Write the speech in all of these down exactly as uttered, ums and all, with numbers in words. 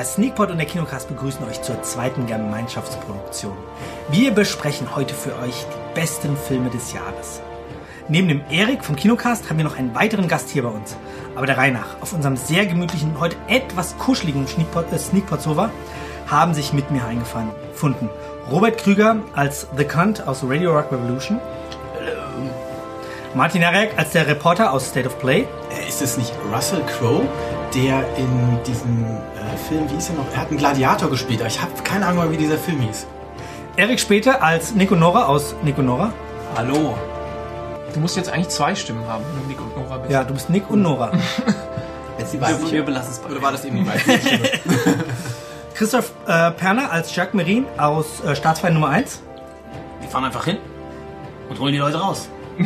Sneakpot und der Kinocast begrüßen euch zur zweiten Gemeinschaftsproduktion. Wir besprechen heute für euch die besten Filme des Jahres. Neben dem Erik vom Kinocast haben wir noch einen weiteren Gast hier bei uns. Aber der Reihe nach, auf unserem sehr gemütlichen, heute etwas kuscheligen Sneakpot, äh, Sneakpot-Sofa haben sich mit mir eingefunden. Robert Krüger als The Cunt aus Radio Rock Revolution. Hello. Martin Narek als der Reporter aus State of Play. Ist es nicht Russell Crowe, der in diesem äh, Film, wie hieß er noch? Er hat einen Gladiator gespielt, aber ich habe keine Ahnung, wie dieser Film hieß. Erik Späte als Nico Nora aus Nico Nora. Hallo. Du musst jetzt eigentlich zwei Stimmen haben, wenn du Nick und Nora bist. Ja, du bist Nick und Nora. Jetzt die weibliche. Wir belassen es bei. Oder war das eben die weibliche Stimme? Christoph äh, Perner als Jacques Merin aus äh, Staatsfeind Nummer eins. Wir fahren einfach hin und holen die Leute raus.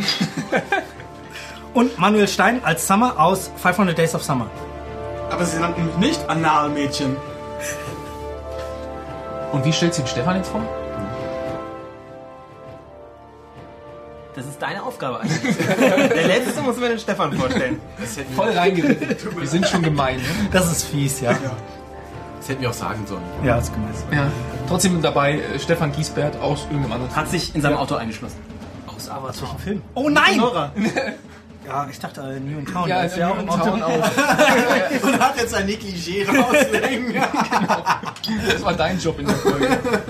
Und Manuel Stein als Summer aus fünfhundert Days of Summer. Aber sie sind nämlich nicht Analmädchen. Und wie stellt sich Stefan jetzt vor? Das ist deine Aufgabe eigentlich. Der Letzte muss mir den Stefan vorstellen. Voll reingeritten. Wir sind schon gemein. Ne? Das ist fies, ja. Das hätten wir auch sagen sollen. Ja, das ist gemein. Ja. Trotzdem dabei äh, Stefan Giesbert aus irgendeinem anderen. Hat sich in seinem Auto eingeschlossen. Aus Avatar. Film. Oh nein! Nora. Ja, ich dachte äh, New in Town. Ja, Da ist ist ja auch im Town auch. Und hat jetzt ein Negligé rauslegen. Genau. Das war dein Job in der Folge.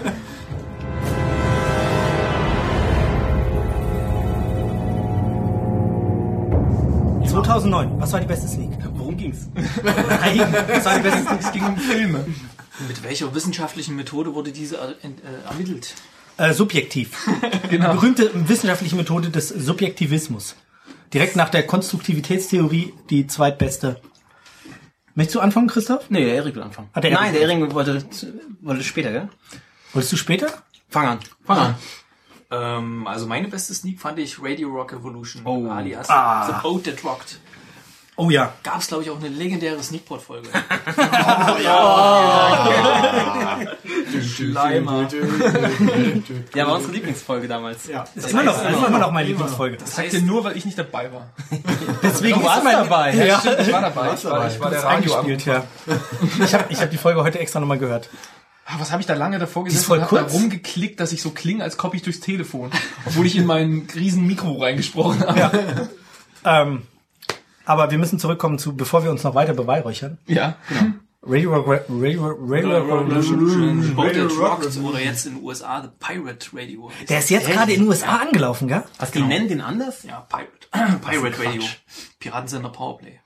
zweitausendneun. Was war die beste Sneak? Worum ging's? Nein, was war die beste Sneak? Es ging um Filme. Mit welcher wissenschaftlichen Methode wurde diese äh, äh, ermittelt? Äh, subjektiv. Genau. Die berühmte wissenschaftliche Methode des Subjektivismus. Direkt nach der Konstruktivitätstheorie die zweitbeste. Möchtest du anfangen, Christoph? Nee, der Erik will anfangen. Hat der Erik- Nein, der Erik wollte, wollte später, gell? Wolltest du später? Fang an. Fang an. Ähm, also meine beste Sneak fand ich Radio Rock Evolution. Oh. Alias Ah. The Boat That Rocked. Oh ja. Gab's, glaube ich, auch eine legendäre Sneakpot-Folge. Schleimer. Ja, war unsere Lieblingsfolge damals. Ja. Das ist immer noch, das ist immer noch meine Lieblingsfolge. Das sagt ihr nur, weil ich nicht dabei war. Deswegen Du warst ist mein- dabei. Ja, Stimmt, ich war dabei. Ich war, ich war das der ist eingespielt, Radio. ja. Ich habe ich hab die Folge heute extra nochmal gehört. Ah, was habe ich da lange davor ist gesessen voll und hab da kurz. rumgeklickt, dass ich so klinge, als komme ich durchs Telefon. Obwohl ich in mein riesen Mikro reingesprochen habe. Ja. ähm, aber wir müssen zurückkommen zu, bevor wir uns noch weiter beweihräuchern. Ja, genau. Radio Rock, Radio, Radio Rock Revolution, The Boat Radio That Rock Rocked Revolution. oder jetzt in den U S A The Pirate Radio. Der ist jetzt gerade in den U S A angelaufen, gell? Was, die nennen den anders? Ja, Pirate. Pirate Radio. Piratensender Powerplay.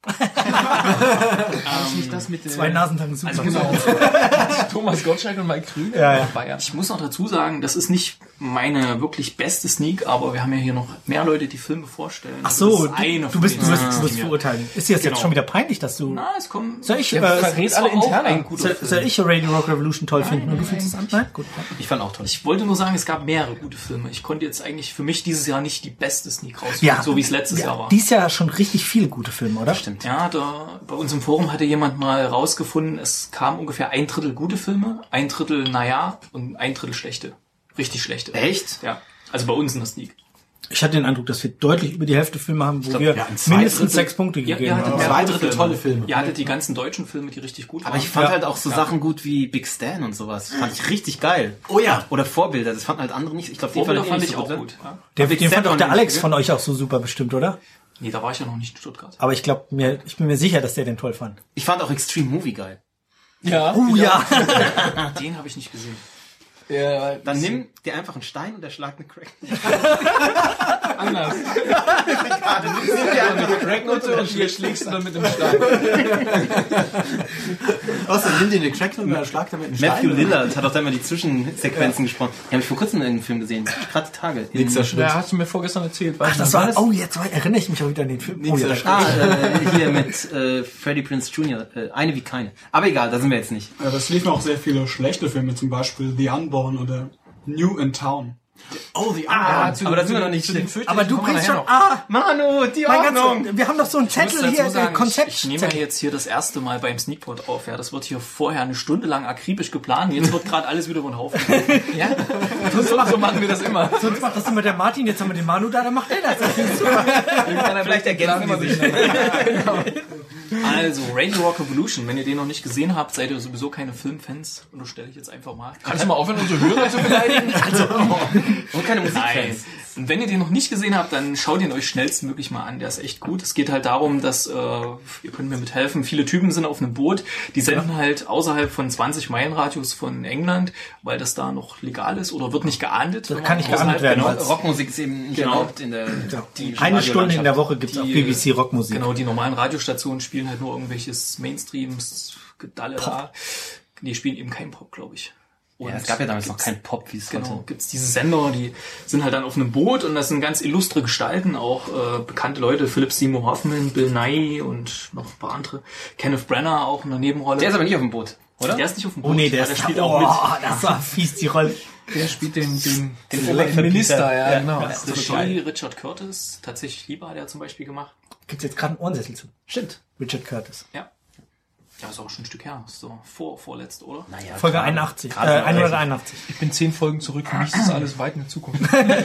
Ist nicht das mit Zwei Nasentangen super. Also genau. Thomas Gottschalk und Mike Krüger? Ja, ja. Bayern. Ich muss noch dazu sagen, das ist nicht meine wirklich beste Sneak, aber wir haben ja hier noch mehr Leute, die Filme vorstellen. Ach so, Das ist eine du, von du bist, den du wirst, Sneaks, du wirst die mir- verurteilen. Ist dir das Genau. jetzt schon wieder peinlich, dass du... Na, es kommt. Soll ich, Der äh, verrät es alle war auch intern. ein guter soll, Film. soll ich Radio Rock Revolution toll finden? Und du findest es an? Nein? Gut. Ich fand auch toll. Ich wollte nur sagen, es gab mehrere gute Filme. Ich konnte jetzt eigentlich für mich dieses Jahr nicht die beste Sneak rausfinden, Ja, so wie es letztes ja, Jahr war. Dies Jahr schon richtig viele gute Filme, oder? Stimmt. Ja, da bei uns im Forum hatte jemand mal rausgefunden, es kam ungefähr ein Drittel gute Filme, ein Drittel naja und ein Drittel schlechte. Richtig schlechte. Echt? Ja. Also bei uns in der Sneak. Ich hatte den Eindruck, dass wir deutlich über die Hälfte Filme haben, wo glaub, wir ja, ein zwei mindestens Drittel- sechs Punkte Ja, gegeben ihr hattet haben. mehrere Zwei Drittel Filme. tolle Filme. Ihr hattet die ganzen deutschen Filme, die richtig gut waren. Aber ich fand Ja. halt auch so Sachen gut wie Big Stan und sowas. Fand ich richtig geil. Oh ja. Oder Vorbilder, das fanden halt andere nicht. Ich glaube, die Vorbilder fanden fand eh ich nicht so auch gut. gut. Ja. Der, Big den fand Stan auch der auch Alex nicht, von euch auch so super bestimmt, oder? Nee, da war ich ja noch nicht in Stuttgart. Aber ich glaube, mir, ich bin mir sicher, dass der den toll fand. Ich fand auch Extreme Movie geil. Ja. Oh ja. Den habe ich nicht gesehen. Ja, Dann nimm dir einfach einen Stein und erschlag eine Crack. anders. Nimm dir eine Cracknote und hier schlägst du dann mit dem Stein. Außer nimm dir eine Cracknote und dann schlag damit einen Stein. Matthew Lillard hat auch da immer die Zwischensequenzen gesprochen. Die habe ich vor kurzem in einem Film gesehen. Gerade die Tage. In- Nächster Schritt. Ja, hast du mir vorgestern erzählt. Ach, das war, oh, jetzt erinnere ich mich auch wieder an den Film. Oh, ja, Ah, äh, hier mit äh, Freddie Prinze Junior Äh, eine wie keine. Aber egal, da sind wir jetzt nicht. Ja, das liefen auch sehr viele schlechte Filme, zum Beispiel The Unborn oder New in Town. Oh, die Ah, anderen. Aber da sind wir noch nicht zu den schlimm. aber du kommen wir bringst schon, nachher noch. ah, Manu, die mein Ordnung. Gott, wir haben doch so einen Ich muss Zettel dazu hier, äh, sagen, Konzept. ich, ich nehme ja jetzt hier das erste Mal beim Sneakpot auf. Ja, das wird hier vorher eine Stunde lang akribisch geplant. Jetzt wird gerade alles wieder über den Haufen. Ja? So, so machen wir das immer. Sonst macht das immer der Martin, jetzt haben wir den Manu da, dann macht er das. Irgendwann vielleicht ergänzen wir sich. Also, Radio Rock Evolution, wenn ihr den noch nicht gesehen habt, seid ihr sowieso keine Filmfans. Unterstelle ich jetzt einfach mal. Kannst du mal aufhören, unsere Hörer zu beleidigen? Also, Und keine Nein. Musikfans. Und wenn ihr den noch nicht gesehen habt, dann schaut ihn euch schnellstmöglich mal an. Der ist echt gut. Es geht halt darum, dass, äh, ihr könnt mir mithelfen, viele Typen sind auf einem Boot, die senden halt außerhalb von zwanzig Meilen Radius von England, weil das da noch legal ist oder wird nicht geahndet. Das kann nicht geahndet werden. Genau, weil's- Rockmusik ist eben nicht Genau. erlaubt in der... die Eine Stunde in der Woche Die- gibt's auf B B C Rockmusik. Genau, die normalen Radiostationen spielen halt nur irgendwelches Mainstreams, Gedalle da. Die spielen eben keinen Pop, glaube ich. Und Ja, es gab ja damals noch gibt's- keinen Pop, wie es Genau, heute... gibt's diese Sender, die sind halt dann auf einem Boot und das sind ganz illustre Gestalten, auch äh, bekannte Leute, Philip Seymour Hoffman, Bill Nye und noch ein paar andere. Kenneth Branagh auch in der Nebenrolle. Der ist aber nicht auf dem Boot, oder? Der ist nicht auf dem Boot, Oh nee, der, aber ist, spielt oh, auch mit. das war fies, die Rolle. Der spielt den, den, Den den Obervermieter. Minister, ja, genau. Das ist Regie Richard Curtis, tatsächlich lieber hat er zum Beispiel gemacht. Gibt's jetzt gerade einen Ohrensessel zu. Stimmt. Richard Curtis. Ja. Ja, ist auch schon ein Stück her. Ist so vor, vorletzt, oder? Naja, Folge klar. einundachtzig. Äh, Gerade hunderteinundachtzig. Ich bin zehn Folgen zurück, für mich ist das alles weit in der Zukunft.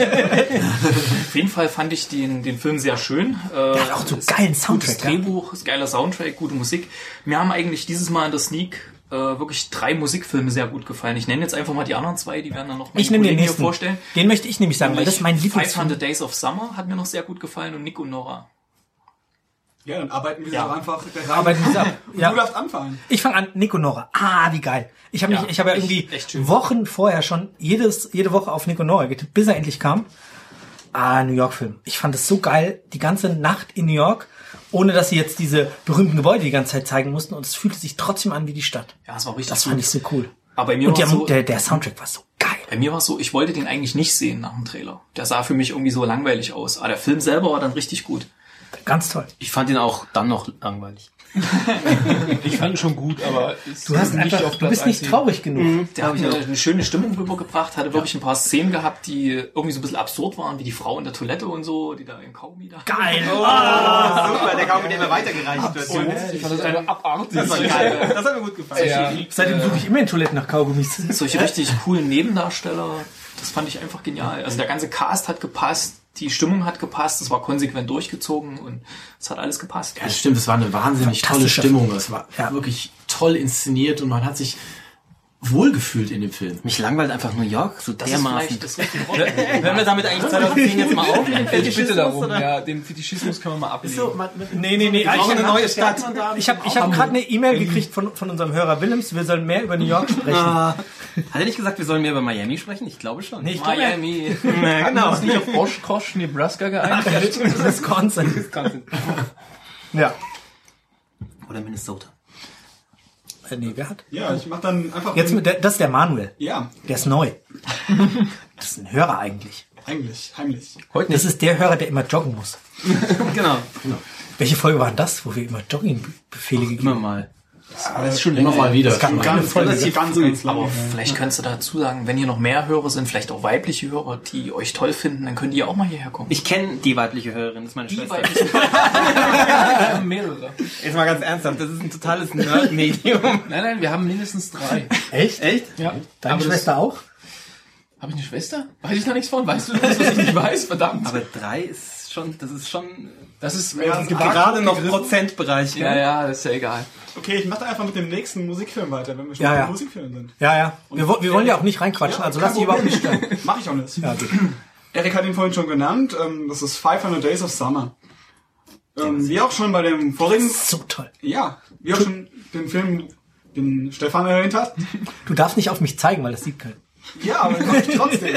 Auf jeden Fall fand ich den, den Film sehr schön. Äh, hat auch so ist geilen ein Soundtrack, Gutes ja. Drehbuch, ist geiler Soundtrack, gute Musik. Mir haben eigentlich dieses Mal in der Sneak äh, wirklich drei Musikfilme sehr gut gefallen. Ich nenne jetzt einfach mal die anderen zwei, die werden dann noch meine Ich nehme den Kollegen hier nächsten. vorstellen. Den möchte ich nämlich sagen, weil das ist mein Lieblingsfilm. fünfhundert Days of Summer hat mir noch sehr gut gefallen und Nick und Nora. Ja, dann arbeiten wir Ja. doch einfach der Reihe. Arbeiten wir ab. Und Ja. Du darfst anfangen. Ich fange an, Nico Nora. Ah, wie geil. Ich habe Ja, mich, ich habe ja echt- irgendwie echt schön. Wochen vorher schon jedes, jede Woche auf Nico Nora getippt, bis er endlich kam. Ah, New York Film. Ich fand es so geil, die ganze Nacht in New York, ohne dass sie jetzt diese berühmten Gebäude die ganze Zeit zeigen mussten und es fühlte sich trotzdem an wie die Stadt. Ja, es war richtig Das gut. fand ich so cool. Aber bei mir Und war die, so, der, der Soundtrack war so geil. bei mir war es so, ich wollte den eigentlich nicht sehen nach dem Trailer. Der sah für mich irgendwie so langweilig aus. Aber der Film selber war dann richtig gut. Ganz toll. Ich fand ihn auch dann noch langweilig. Ich fand ihn schon gut, aber ist Du hast nicht einfach, auf du Platz bist nicht eins. traurig genug. Der hat eine, eine schöne Stimmung rübergebracht, hatte wirklich ein paar Szenen gehabt, die irgendwie so ein bisschen absurd waren, wie die Frau in der Toilette und so, die da im Kaugummi da. Geil. Super, der Kaum, mit dem er weitergereicht wird. Ich fand das einfach abartig. Das war geil. Das hat mir gut gefallen. Ja. Seitdem suche ich immer in Toiletten nach Kaugummis. Solche richtig coolen Nebendarsteller, das fand ich einfach genial. Also der ganze Cast hat gepasst, die Stimmung hat gepasst, es war konsequent durchgezogen und es hat alles gepasst. Ja, das stimmt, es war eine wahnsinnig tolle Fantastischer Stimmung. Film. Es war Ja. wirklich toll inszeniert und man hat sich wohlgefühlt in dem Film. Mich langweilt einfach New York so Das ist dermaßen. vielleicht das richtige Wort. Wenn wir damit eigentlich zweitausendzehn jetzt mal aufnehmen, Ich bitte darum, ja, den Fetischismus können wir mal ablegen. Nee, nee, nee. Ich brauchen eine habe neue Stadt. ich hab, ich hab gerade eine E-Mail gekriegt von, von unserem Hörer Willems. Wir sollen mehr über New York sprechen. Ah, hat er nicht gesagt, wir sollen mehr über Miami sprechen? Ich glaube schon. Nee, ich glaube, Miami. Ja, genau. Uns nicht auf Oshkosh, Nebraska geeinigt? Wisconsin. Ja. Oder Minnesota. Äh, nee, wer hat? Ja, ich mach dann einfach... Jetzt mit der, das ist der Manuel. Ja, Der ist neu. Das ist ein Hörer eigentlich. eigentlich, heimlich. Das ist der Hörer, der immer joggen muss. Genau. Welche Folge war denn das, wo wir immer Joggingbefehle gegeben Immer haben? mal. Das ist schon Immer mal wieder. Es gab noch eine Folge. Das ist ganz, ganz Aber lange. vielleicht könntest du dazu sagen, wenn hier noch mehr Hörer sind, vielleicht auch weibliche Hörer, die euch toll finden, dann können die ja auch mal hierher kommen. Ich kenne die weibliche Hörerin, das ist meine Die Schwester. weiblichen Wir haben mehrere. Jetzt mal ganz ernsthaft, das ist ein totales Nerd-Medium. Nein, nein, wir haben mindestens drei. Echt? Echt? Ja. Deine Aber Schwester auch? Habe ich eine Schwester? Weiß ich noch nichts von? Weißt du das, was ich nicht weiß? Verdammt. Aber drei ist schon, das ist schon das ist Ja, äh, gerade noch Prozentbereich. Ja, ja, das ist ja egal. Okay, ich mache einfach mit dem nächsten Musikfilm weiter, wenn wir schon Ja, bei ja. Musikfilmen sind. Ja, ja. Wir, wo- wir wollen ja auch nicht reinquatschen, also lass dich überhaupt nicht stören. Mach ich auch nicht. Ja, gut. Erik hat ihn vorhin schon genannt. ähm, Das ist fünfhundert Days of Summer. Ähm, Wie auch schon bei dem vorigen... So toll. Ja, wie auch schon den Film, den Stefan erwähnt hat. Du darfst nicht auf mich zeigen, weil das sieht keiner. Ja, aber den mach ich trotzdem.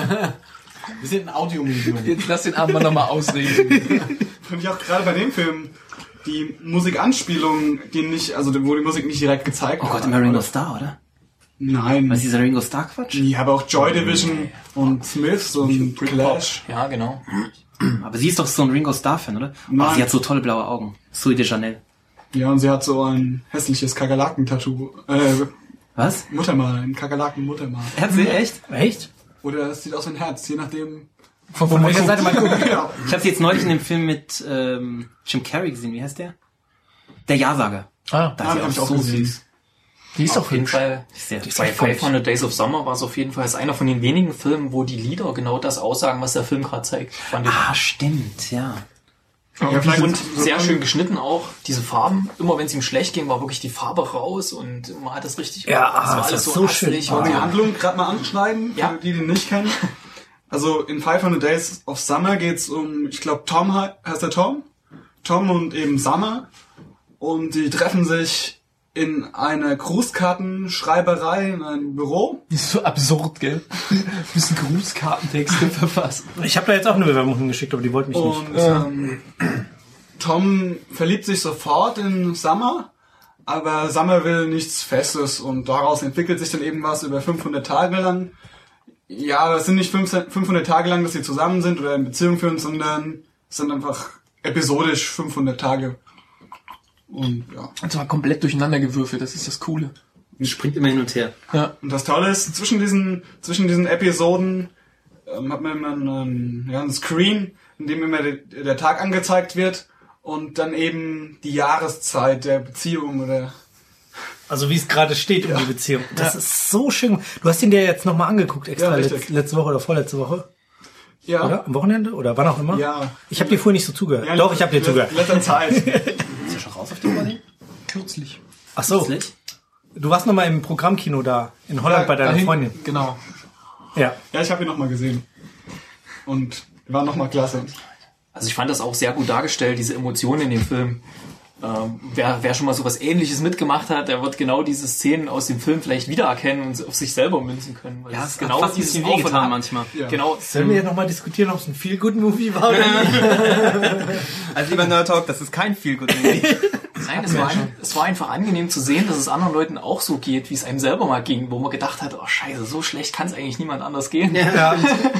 Wir sind ein Audiomedium. Jetzt lass den Abend mal nochmal ausreden. Finde ich auch gerade bei dem Film die Musikanspielung, die nicht, also wo die Musik nicht direkt gezeigt Oh Gott, wird. immer Ringo Starr, oder? Nein. Was ist dieser Ringo Starr Quatsch? Ja, aber auch Joy Division und Smiths und Clash. Ja, genau. Aber sie ist doch so ein Ringo Starr Fan, oder? Oh, Nein. sie hat so tolle blaue Augen. Sui de Chanel. Ja, und sie hat so ein hässliches Kakerlaken-Tattoo. Äh, Was? Muttermal, ein Kakerlaken-Muttermal. Hat sie echt? Echt? Oder es sieht aus wie ein Herz, je nachdem. Von, von welcher Seite mal gucken? Ja. Ich habe sie jetzt neulich in dem Film mit ähm, Jim Carrey gesehen. Wie heißt der? Der Ja-Sager. Ah, Da Ah, ist den hab sie ich auch auch so gesehen. süß. Die ist Auf doch jeden hübsch. Fall. Sehr Die ist Bei echt hübsch. fünfhundert Days of Summer war es auf jeden Fall ist einer von den wenigen Filmen, wo die Lieder genau das aussagen, was der Film gerade zeigt. Fand ich. Ah, stimmt, ja. Ja, vielleicht Und so- sehr schön geschnitten auch. Diese Farben. Immer wenn es ihm schlecht ging, war wirklich die Farbe raus und man hat das richtig. Ja, das war das alles ist so so asselig. schön. Wollen wir die und- Handlung gerade mal anschneiden, Ja. für die, die nicht kennen. Also in fünfhundert Days of Summer geht's um, ich glaube, Tom he- heißt der Tom? Tom und eben Summer. Und die treffen sich in einer Grußkartenschreiberei, in einem Büro. Das ist so absurd, gell? Müssen Grußkartentexte verfassen. Ich habe da jetzt auch eine Bewerbung hingeschickt, aber die wollten mich nicht. Und ähm, Tom verliebt sich sofort in Summer, aber Summer will nichts Festes und daraus entwickelt sich dann eben was über fünfhundert Tage lang. Ja, aber es sind nicht fünfhundert Tage lang, dass sie zusammen sind oder in Beziehung führen, sondern es sind einfach episodisch fünfhundert Tage. Und ja. Und zwar komplett durcheinander gewürfelt, das ist das Coole. Springt immer hin und her. Ja. Und das Tolle ist, zwischen diesen, zwischen diesen Episoden ähm, hat man immer einen, ja, einen Screen, in dem immer der, der Tag angezeigt wird und dann eben die Jahreszeit der Beziehung oder... Also wie es gerade steht um die Beziehung. Das ist so schön. Du hast ihn dir jetzt nochmal angeguckt, extra Ja, letz, richtig. letzte Woche oder vorletzte Woche. Ja. Oder? Am Wochenende? Oder wann auch immer? Ja. Ich habe dir vorhin nicht so zugehört. Ja, Doch, ich habe dir in zugehört. letzter Zeit. Ist ja schon raus auf dem Body? Kürzlich. Ach so. Plötzlich? Du warst nochmal im Programmkino da, in Holland Ja, bei deiner Dahin- Freundin. Genau. Ja. Ja, ich habe ihn nochmal gesehen. Und war nochmal klasse. Also ich fand das auch sehr gut dargestellt, diese Emotionen in dem Film. Ähm, wer, wer schon mal sowas Ähnliches mitgemacht hat, der wird genau diese Szenen aus dem Film vielleicht wiedererkennen und auf sich selber münzen können. Weil Ja, es es ist hat genau fast ein dieses bisschen Auf und wehgetan Ab. manchmal. Ja. Genau. Sollen wir jetzt nochmal diskutieren, ob es ein Feel-Good-Movie war oder nicht? Also lieber Nerd Talk, das ist kein Feel-Good-Movie. Nein, es war, ein, es war einfach angenehm zu sehen, dass es anderen Leuten auch so geht, wie es einem selber mal ging, wo man gedacht hat, oh scheiße, so schlecht kann es eigentlich niemand anders gehen. Ja.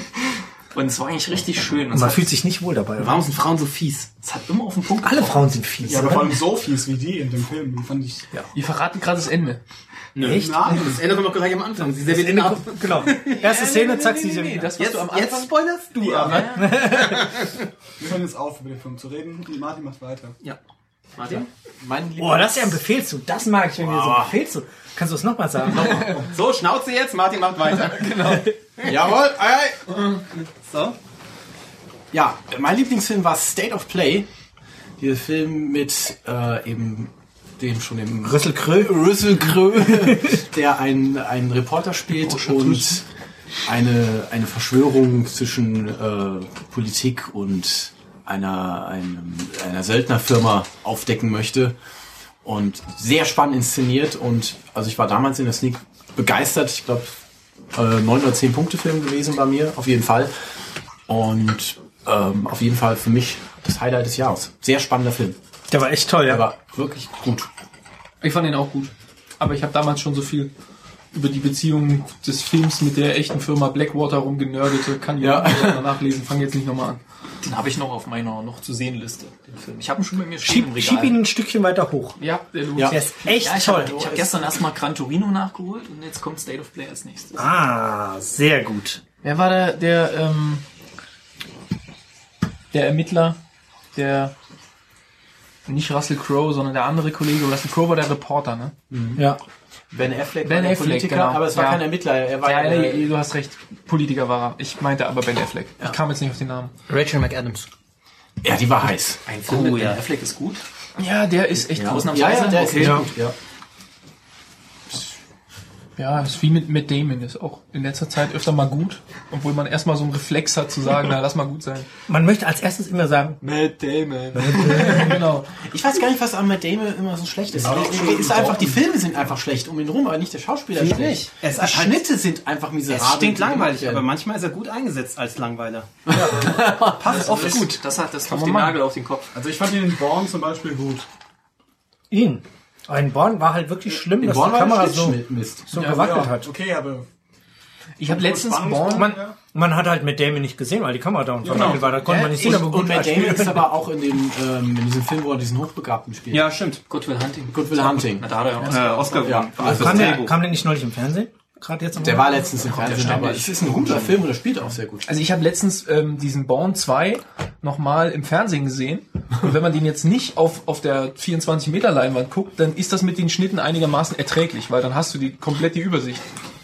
Und es war eigentlich richtig schön. Und es Man hat, fühlt sich nicht wohl dabei. Oder? Warum sind Frauen so fies? es hat immer auf den Punkt Alle getroffen. Frauen sind fies. Ja, aber oder? vor allem so fies wie die in dem Film. Die fand ich... Ja. Wir verraten gerade das Ende. Echt? Nein, Das Ende kommt doch gleich am Anfang. Sie Das serviert Ende ab. kommt- Genau. Erste Szene, zack, sie nee, nee, sind das, was Jetzt, du am Anfang... jetzt spoilerst du ab. wir hören jetzt auf, über den Film zu reden. Und Martin macht weiter. Ja. Martin? Mein Boah, das ist ja ein Befehlszug. Das mag ich, wenn wir so ein Befehlszug. Kannst du es nochmal sagen? So, Schnauze jetzt, Martin macht weiter. Genau. Jawohl, ei, ei. So. Ja, mein Lieblingsfilm war State of Play. Dieser Film mit äh, eben dem schon dem Russell Crowe. Russell Crowe, der einen, einen Reporter spielt und eine, eine Verschwörung zwischen äh, Politik und einer, einem, einer Söldnerfirma aufdecken möchte. Und sehr spannend inszeniert. Und also ich war damals in der Sneak begeistert. Ich glaube, äh, neun oder zehn Punkte Film gewesen bei mir, auf jeden Fall. Und ähm, auf jeden Fall für mich das Highlight des Jahres. Sehr spannender Film. Der war echt toll, ja. Der war wirklich gut. Ich fand ihn auch gut. Aber ich habe damals schon so viel über die Beziehung des Films mit der echten Firma Blackwater rumgenördet. Kann ja mal nachlesen. Fang jetzt nicht nochmal an. Den habe ich noch auf meiner noch zu sehen Liste, den Film. Ich habe ihn schon bei mir stehen Schieb, im Regal. schieb ihn ein Stückchen weiter hoch. Ja, der lohnt Ja. sich. Der ist echt Ja, ich toll. habe hab gestern erstmal Gran Torino nachgeholt und jetzt kommt State of Play als nächstes. Ah, sehr gut. Wer war der, der, ähm, der Ermittler, der nicht Russell Crowe, sondern der andere Kollege. Russell Crowe war der Reporter, ne? Ja. Ben Affleck Ben war der Affleck, Politiker, genau. aber es war Ja. kein Ermittler. Er war Ja, äh, nee, du hast recht. Politiker war er. Ich meinte aber Ben Affleck. Ich kam jetzt nicht auf den Namen. Rachel McAdams. ja, die war heiß. Ein Film Oh, mit Ben ja. Affleck ist gut. Ja, der ist echt Ja, Ausnahmsweise? ja, der ist Okay. echt Ja. gut. Ja. Ja, ist wie mit, mit Damon. Ist auch in letzter Zeit öfter mal gut. Obwohl man erstmal so einen Reflex hat zu sagen, na, lass mal gut sein. Man möchte als erstes immer sagen, Matt Damon. genau. Ich weiß gar nicht, was an Matt Damon immer so schlecht ist. Es ist einfach, die Filme sind einfach schlecht um ihn rum, aber nicht der Schauspieler ist schlecht. nicht. Es die ist halt- Schnitte sind einfach miserabel. Es stinkt die gemacht langweilig, werden. aber manchmal ist er gut eingesetzt als Langweiler. Passt oft Das, gut. das hat das Kann trifft man den machen. Nagel auf den Kopf. Also ich fand ihn in Born zum Beispiel gut. ihn. Ein Born war halt wirklich schlimm, dass Born die war Kamera der so, Schnittschnitt Mist. so gewackelt Ja, hat. okay, aber... Ich habe letztens Spannend. Born... Man, man hat halt mit Damon nicht gesehen, weil die Kamera da und verwackelt war. Da konnte man nicht sehen, und, aber gut und Matt spielen. Damon ist aber auch in, dem, ähm, in diesem Film, wo er diesen Hochbegabten spielt. Ja, stimmt. Good Will Hunting. Good Will Hunting. Na, da hat er ja Äh, Oscar Ja. gewonnen. Also Kam der, Drehbuch. kam der nicht neulich im Fernsehen? Gerade jetzt am Der war letztens im der Fernsehen, aber ständig. es ist ein guter Film und er spielt auch sehr gut. Also ich habe letztens ähm, diesen Born zwei nochmal im Fernsehen gesehen. Und wenn man den jetzt nicht auf, auf der vierundzwanzig Meter Leinwand guckt, dann ist das mit den Schnitten einigermaßen erträglich, weil dann hast du die komplett die Übersicht.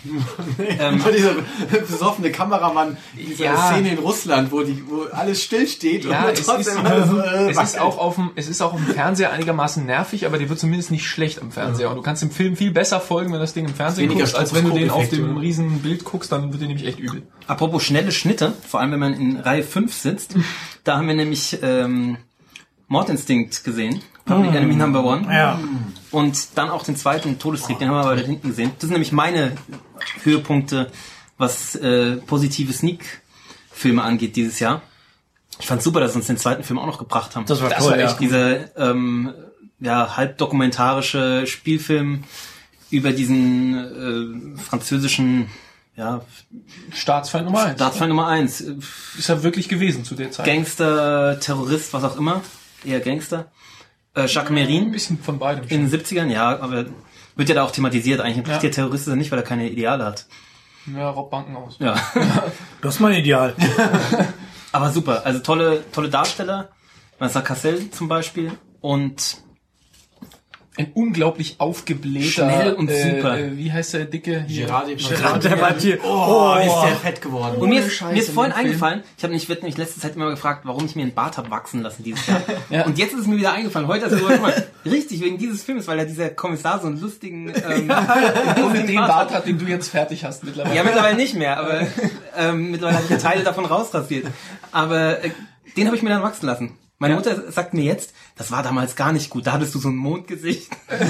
ähm, dieser besoffene Kameramann, diese Ja. Szene in Russland, wo die, wo alles stillsteht Ja, und es trotzdem ist, alles, äh, es, ist auch auf dem, es ist auch auf dem Fernseher einigermaßen nervig, aber dir wird zumindest nicht schlecht am Fernseher. Und du kannst dem Film viel besser folgen, wenn du das Ding im Fernsehen Weniger guckst, als wenn du den auf Stroboskop-Effekte, dem oder? riesen Bild guckst, dann wird dir nämlich echt übel. Apropos schnelle Schnitte, vor allem wenn man in Reihe fünf sitzt, da haben wir nämlich ähm, Mordinstinct gesehen, Public Enemy Number One. Ja. Und dann auch den zweiten Todestrieb, den haben wir aber da hinten gesehen. Das sind nämlich meine Höhepunkte, was äh, positive Sneak-Filme angeht dieses Jahr. Ich fand super, dass sie uns den zweiten Film auch noch gebracht haben. Das war Das toll, war echt ja. Dieser ähm, ja, halbdokumentarische Spielfilm über diesen äh, französischen ja, Staatsfeind Nummer eins. Staatsfeind Nummer eins. Ist er wirklich gewesen zu der Zeit. Gangster, Terrorist, was auch immer. Eher Gangster. Äh, Jacques Ein Merin bisschen von beidem. in den siebzigern, ja, aber wird ja da auch thematisiert. Eigentlich ein Ja. richtiger Terrorist ist er nicht, weil er keine Ideale hat. Ja, raubt Banken aus. Ja. Das ist mein Ideal. Aber super. Also tolle, tolle Darsteller. Vincent Cassel zum Beispiel. Und Ein unglaublich aufgeblähter, Schnell und äh, super. Äh, wie heißt der Dicke hier? Gerard Der Debatte. Oh, ist der fett geworden. Und mir ist, Scheiße, mir ist vorhin in dem Film. eingefallen, ich habe mich, werd mich letzte Zeit immer gefragt, warum ich mir einen Bart habe wachsen lassen dieses Jahr. Ja. Und jetzt ist es mir wieder eingefallen. Heute ist es so, guck mal, richtig wegen dieses Films, weil ja dieser Kommissar so einen lustigen, ähm, Und den Bart hat, den du jetzt fertig hast mittlerweile. ja, mittlerweile nicht mehr, aber ähm, mittlerweile habe ich ja Teile davon rausrasiert. Aber äh, den habe ich mir dann wachsen lassen. Meine Mutter sagt mir jetzt, das war damals gar nicht gut, da hattest du so ein Mondgesicht.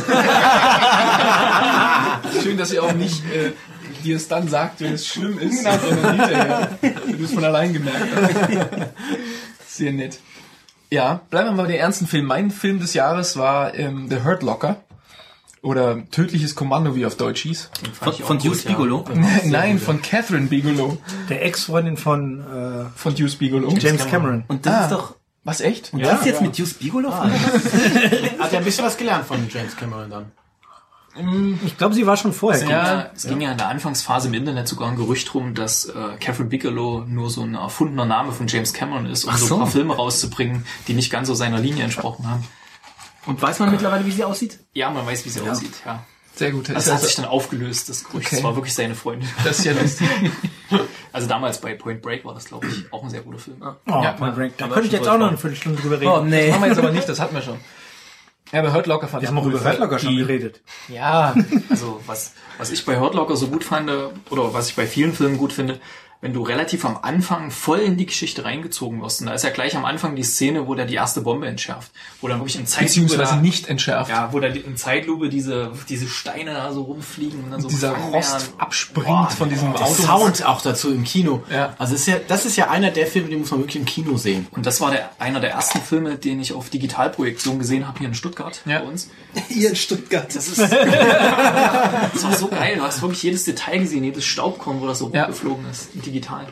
Schön, dass ihr auch nicht äh, dir es dann sagt, wenn es schlimm ist, sondern hinterher, wenn du es von allein gemerkt hast. Sehr nett. Ja, bleiben wir mal bei den ernsten Filmen. Mein Film des Jahres war ähm, The Hurt Locker. Oder Tödliches Kommando, wie auf Deutsch hieß. Von, von Deuce Bigelow. Nein, von Catherine Bigelow. Der Ex-Freundin von äh, Von Deuce Bigelow. James Cameron. Und das Ah. ist doch... Was, echt? Und das ist jetzt mit Deuce Bigelow? Hat er ein bisschen was gelernt von James Cameron dann. Ich glaube, sie war schon vorher. Ja. Ja, es ging ja in der Anfangsphase im Internet sogar ein Gerücht rum, dass äh, Catherine Bigelow nur so ein erfundener Name von James Cameron ist, um Ach so. so. ein paar Filme rauszubringen, die nicht ganz so seiner Linie entsprochen haben. Und weiß man mittlerweile, wie sie aussieht? Ja, man weiß, wie sie aussieht, ja. Sehr gut. Das Ist hat sich also, dann aufgelöst, das Gerücht. Okay. Das war wirklich seine Freundin. das ist ja lustig. Also damals bei Point Break war das, glaube ich, auch ein sehr guter Film. Oh, Ja, Point Break. Da aber könnte ich schon jetzt auch noch voll eine Viertelstunde drüber reden. Oh, nee. Das machen wir jetzt aber nicht, das hatten wir schon. Ja, aber Hurt Locker fand Wir ich haben auch cool. über Hurt Locker schon Die- geredet. Ja, Also was, was ich bei Hurt Locker so gut fand, oder was ich bei vielen Filmen gut finde, wenn du relativ am Anfang voll in die Geschichte reingezogen wirst. Und da ist ja gleich am Anfang die Szene, wo der die erste Bombe entschärft. Wo dann wirklich in Zeitlupe beziehungsweise da, nicht entschärft. ja, wo da in Zeitlupe diese, diese Steine da so rumfliegen und dann so Dieser gefangen Rost werden. abspringt Boah, von diesem Der Auto. Sound auch dazu im Kino. Ja. Also ist ja, das ist ja einer der Filme, die muss man wirklich im Kino sehen. Und das war der, einer der ersten Filme, den ich auf Digitalprojektion gesehen habe hier in Stuttgart Ja. bei uns. Hier in Stuttgart. Das ist, das war so geil. Du hast wirklich jedes Detail gesehen, jedes Staubkorn, wo das so Ja. hochgeflogen ist, digital.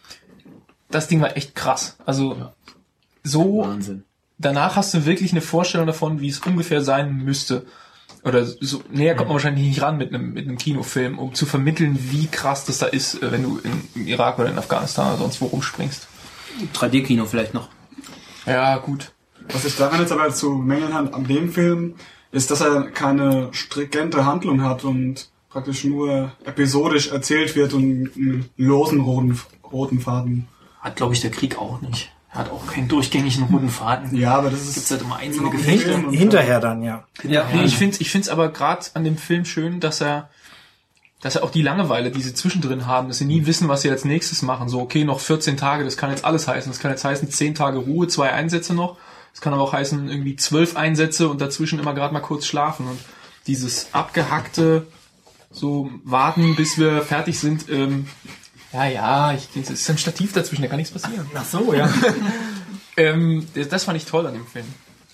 Das Ding war echt krass. Also so Wahnsinn. danach hast du wirklich eine Vorstellung davon, wie es ungefähr sein müsste. Oder so näher kommt man wahrscheinlich nicht ran mit einem mit einem Kinofilm, um zu vermitteln, wie krass das da ist, wenn du in, im Irak oder in Afghanistan oder sonst wo rumspringst. drei D-Kino vielleicht noch. Ja, gut. Was ich daran jetzt aber zu bemängeln habe an dem Film, ist, dass er keine stringente Handlung hat und praktisch nur episodisch erzählt wird und einen losen roten, roten Faden. Hat, glaube ich, der Krieg auch nicht. Er hat auch keinen durchgängigen roten Faden. Ja, aber das ist... Gibt's halt immer einzelne noch ein Gefechte. Film und- Hinterher dann, ja. Ja. Nee, ich finde ich find's aber gerade an dem Film schön, dass er dass er auch die Langeweile, die sie zwischendrin haben, dass sie nie wissen, was sie als nächstes machen. So, okay, noch vierzehn Tage, das kann jetzt alles heißen. Das kann jetzt heißen, zehn Tage Ruhe, zwei Einsätze noch. Das kann aber auch heißen, irgendwie zwölf Einsätze und dazwischen immer gerade mal kurz schlafen. Und dieses abgehackte, so warten, bis wir fertig sind, ähm, ja, ja, ich, es ist ein Stativ dazwischen, da kann nichts passieren. Ach so, ja. ähm, das, das fand ich toll an dem Film.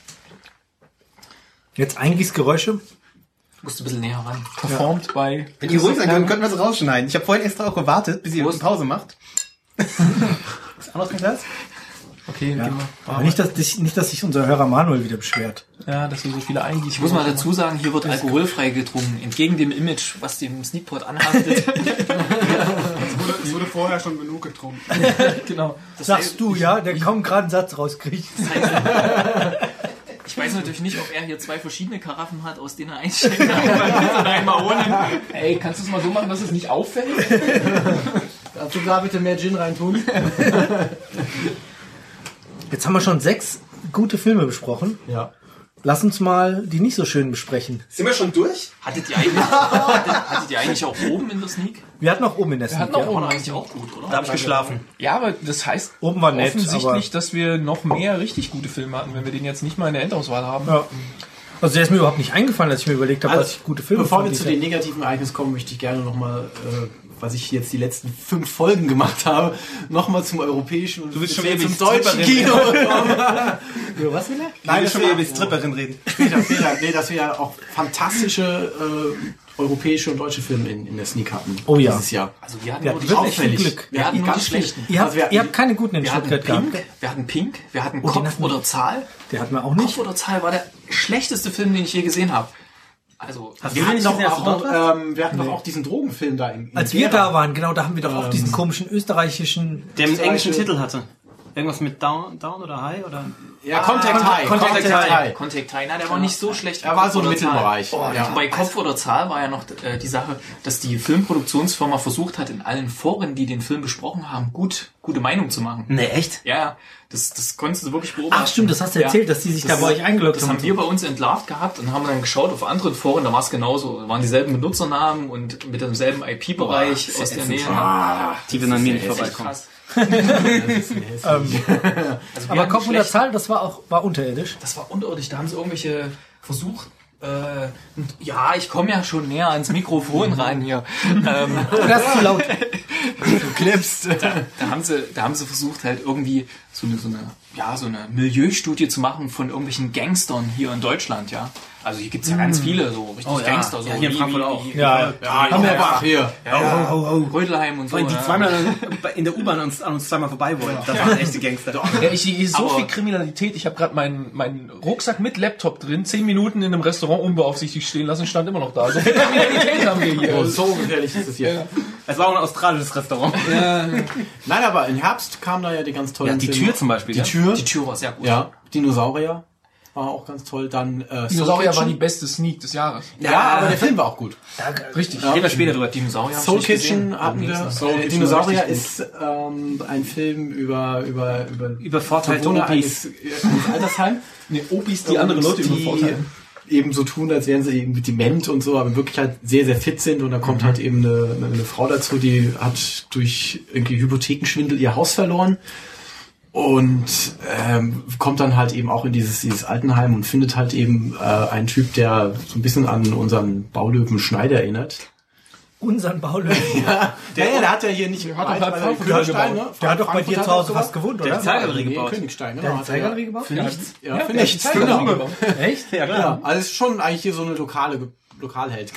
Jetzt Eingießgeräusche. Musst du ein bisschen näher ran. Performt bei... Wenn ihr ruhig seid, dann könnten wir es rausschneiden. Ich habe vorhin extra auch gewartet, bis ihr eine Pause macht. Ist anderes Glas? Okay, Ja. gehen wir. Aber nicht, dass, dich- nicht, dass sich unser Hörer Manuel wieder beschwert. Ja, dass wir so viele Eingießen. Ich muss mal dazu sagen, hier wird alkoholfrei getrunken, entgegen dem Image, was dem Sneakpot anhaftet. Es wurde, es wurde vorher schon genug getrunken. Genau. Sagst du, ja, der kaum gerade einen Satz rauskriegt. Ich weiß natürlich nicht, ob er hier zwei verschiedene Karaffen hat, aus denen er einsteckt. Einmal, einmal ohne. Ey, kannst du es mal so machen, dass es nicht auffällt? Dazu da bitte mehr Gin reintun. Jetzt haben wir schon sechs gute Filme besprochen. Ja. Lass uns mal die nicht so schön besprechen. Sind wir schon durch? Hattet ihr eigentlich, hattet, hattet ihr eigentlich auch oben in der Sneak? Wir hatten auch oben in der Sneak. hatten auch Ja. oben. War eigentlich auch gut, oder? Da habe ich geschlafen. Ja, aber das heißt Oben war nett, offensichtlich, aber- dass wir noch mehr richtig gute Filme hatten, wenn wir den jetzt nicht mal in der Endauswahl haben. Ja. Also der ist mir überhaupt nicht eingefallen, als ich mir überlegt habe, Also, was ich gute Filme bevor fand, wir die zu ich- den negativen Ereignissen kommen, möchte ich gerne nochmal, äh, was ich jetzt die letzten fünf Folgen gemacht habe, nochmal zum europäischen und Du willst schon speziell wieder zum wie deutschen Stripperin Kino kommen. Über was will er? Nein, das schon war- wieder wie Stripperin reden. Peter, Peter, nee, dass wir ja auch fantastische äh, europäische und deutsche Filme in, in der Sneak hatten. Oh ja. Dieses Jahr. Also wir hatten Ja, nur die wirklich viel auffällig. Glück. Wir hatten nur die ganz viel. schlechten. Ihr habt, Also wir- ihr habt keine guten in Wir hatten Stuttgart Pink, gehabt. wir hatten Pink, wir hatten Oh, den Kopf hatten wir. oder Zahl. Der hatten wir auch Kopf nicht. oder Zahl war der schlechteste Film, den ich je gesehen habe. Also, Hast Wir du hatten den doch nicht gesehen? Hast du auch, dort was? ähm, wir hatten doch auch diesen Drogenfilm da in, in Als wir Gera. da waren, genau, da haben wir doch auch diesen komischen österreichischen... Der einen englischen Österreichische- Titel hatte. Irgendwas mit Down, Down oder High oder? Ja, Contact High. Contact High. Contact High, na, der war nicht so schlecht. wie Er war Kopf so im oder Zahl. Mittelbereich. Oh, Ja. Bei Kopf oder Zahl war ja noch äh, die Sache, dass die Filmproduktionsfirma versucht hat, in allen Foren, die den Film besprochen haben, gut gute Meinung zu machen. Nee, echt? Ja, ja, das, das konntest du wirklich beobachten. Ach stimmt, das hast du erzählt, dass die sich da bei euch eingeloggt Das haben. haben wir bei uns entlarvt gehabt und haben dann geschaut auf anderen Foren, da war es genauso. Da waren dieselben Benutzernamen und mit demselben I P-Bereich aus der Nähe. Die werden an mir nicht Echt vorbeikommen. krass. Ähm, Also wir aber hatten Kopf oder schlecht- Zahl, das war auch war unterirdisch. Das war unterirdisch, da haben sie irgendwelche versucht. Äh, und ja, ich komme ja schon näher ans Mikrofon rein hier. ähm, Das ist zu laut. Du klippst. da haben sie, da haben sie versucht halt irgendwie so eine, so eine, ja, so eine Milieustudie zu machen von irgendwelchen Gangstern hier in Deutschland, ja. Also hier gibt's ja ganz viele so richtig Oh ja. Gangster, so Ja, hier in wie- Frankfurt wie, auch. Wie, Ja, Ja, haben wir ja, aber- hier. ja, Rödelheim und so. Die ja. zweimal in der U-Bahn uns, an uns zweimal vorbei wollten. Das waren echte Gangster. Ja, ich sehe so Aber- viel Kriminalität. Ich habe gerade meinen meinen Rucksack mit Laptop drin, zehn Minuten in einem Restaurant unbeaufsichtigt stehen lassen, stand immer noch da. So viel Kriminalität haben wir hier. Oh, so gefährlich ist es hier. Es war auch ein australisches Restaurant. Nein, aber im Herbst kam da ja die ganz tollen Ja, die Filme. Tür zum Beispiel. Die ja. Tür. Die Tür war sehr gut. Ja, Dinosaurier war auch ganz toll. Dann äh, Dinosaurier Soul war die Kitchen. beste Sneak des Jahres. Ja, aber der Film war auch gut. Richtig. Reden wir später drüber. Dinosaurier hab ich Soul nicht gesehen. Kitchen hatten wir. Soul Äh, Kitchen Dinosaurier war richtig ist ähm, ein Film über über über Übervorteilte Bewohner Opis. eines, eines Altersheims. Nee, Opis, die andere Leute die übervorteilen. eben so tun, als wären sie irgendwie dement und so, aber in Wirklichkeit sehr, sehr fit sind. Und da kommt halt eben eine, eine, eine Frau dazu, die hat durch irgendwie Hypothekenschwindel ihr Haus verloren und ähm, kommt dann halt eben auch in dieses, dieses Altenheim und findet halt eben äh, einen Typ, der so ein bisschen an unseren Baulöwen Schneider erinnert. Unseren Baulöwen. Ja, der, der hat ja hier nicht hat doch weit halb bei Frankfurt Königstein, gebaut. ne? Der hat doch bei Frankfurt dir hat zu er Hause sogar- fast gewohnt, Der oder? hat Zeigergalerie Nee, gebaut. Königstein, Der genau. hat Zeigergalerie gebaut? Für nichts. Ja, Ja, für der hat nichts. die Zeigergalerie Genau. gebaut. Echt? Ja, klar. Ja, also ist schon eigentlich hier so eine lokale Ge- Lokalheld.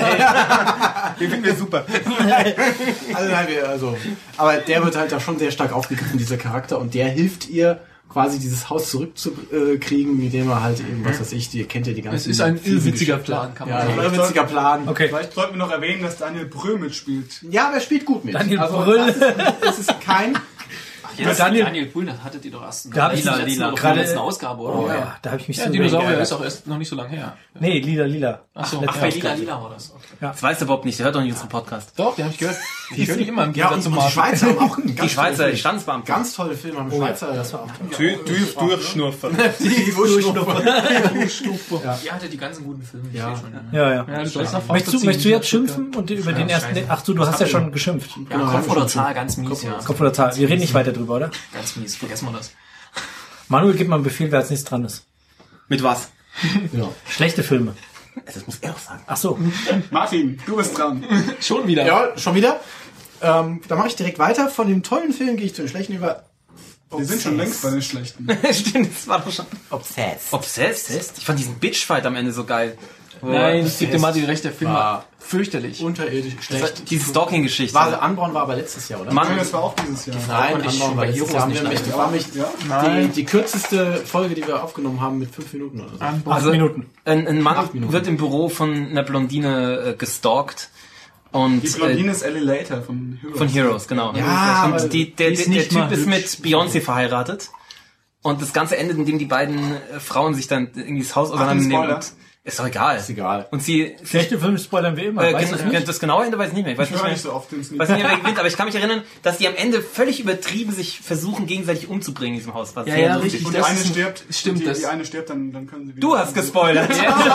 Den finden wir super. Also, nein, wir, also, aber der wird halt da schon sehr stark aufgegriffen, dieser Charakter, und der hilft ihr, quasi dieses Haus zurückzukriegen, mit dem er halt eben, was weiß ich, die kennt ja die ganzen... Es ist ein fiesen irrwitziger Geschichte. Plan, kann man Ja, sagen. ein irrwitziger Plan. Okay. Vielleicht sollten wir noch erwähnen, dass Daniel Brühl mitspielt. Ja, aber er spielt gut mit. Daniel also, Brühl. Es ist kein... Jetzt Daniel- Daniel Brühl, das hattet ihr doch erst in Da hab ich der lila, letzten lila. oder Gerade- letzten Ausgabe, oder? Oh ja, da habe ich mich Ja, so Dinosaurier geärgert. ist auch erst noch nicht so lange her. Nee, lila, lila. Ach so, letzte ach, bei Ausgabe. Lila Lila war das. Okay. Das weiß er überhaupt nicht. Der hört doch nicht unseren Podcast. Doch, die habe ich gehört. Ich höre die immer im Ja, Gegensatz und, zum und die Martin. Schweizer haben auch einen Die ganz Schweizer, tolle die Standesbeamten. Ganz tolle Filme haben Schweizer. Das war auch Tief durchschnurfen. die Durchschnupper. Ihr hattet die ganzen guten Filme, ich Ja. sehe schon. Ja. Ja, ja. Ja, du sollst nach Möchtest du, Frankfurt möchtest du ziehen. jetzt schimpfen und über den ersten... scheiße. Ach so, du hast ja schon geschimpft. Ja, Kopf oder Zahl, ganz mies, ja. Kopf oder Zahl. Wir reden nicht weiter drüber, oder? Ganz mies, vergessen wir das. Manuel, gib mal einen Befehl, wer als nächstes dran ist. Mit was? Ja. Schlechte Filme. Das muss er auch sagen. Ach so. Martin, du bist dran. Schon wieder. Ja, schon wieder. Ähm, da mache ich direkt weiter. Von dem tollen Film gehe ich zu den schlechten über. Wir sind schon längst bei den schlechten. Stimmt, das war doch schon. Obsessed. Obsessed? Ich fand diesen Bitchfight am Ende so geil. Nein, ich gebe dir Martin recht, der Film War- war fürchterlich. Unterirdisch schlecht. Diese Stalking-Geschichte. War, Anborn war aber letztes Jahr, oder? Mann, Nein, das war auch dieses Jahr. Nein, konnte ich Anborn schon war bei letztes Heroes Jahr. nicht Wir haben leiden. echt- war mich die, die kürzeste Folge, die wir aufgenommen haben, mit fünf Minuten oder so. Acht Also, Minuten. ein, ein Mann Acht Minuten. wird im Büro von einer Blondine äh, gestalkt. Und Die Blondine ist Ellie Later von Heroes. äh, von Heroes, genau. Ja, aber und die, der, ist der, der nicht mal Typ ist hübsch. mit Beyoncé verheiratet. Und das Ganze endet, indem die beiden äh, Frauen sich dann irgendwie das Haus auseinandernehmen. Spoiler. Und- Ist doch egal. Ist egal. Und sie... Schlechte Filme spoilern wir immer, Äh, weißt du gen- das nicht? das genaue Ende weiß ich nicht mehr. Ich weiß Ich nicht höre mehr, nicht so oft den Sneak. weiß nicht mehr, wer gewinnt, aber ich kann mich erinnern, dass die am Ende völlig übertrieben sich versuchen, gegenseitig umzubringen in diesem Haus. Was Ja, sehr ja, lustig. richtig. Und die Das eine ist ein- stirbt, stimmt, die, das- die eine stirbt, dann, dann können sie wieder... Du hast gespoilert.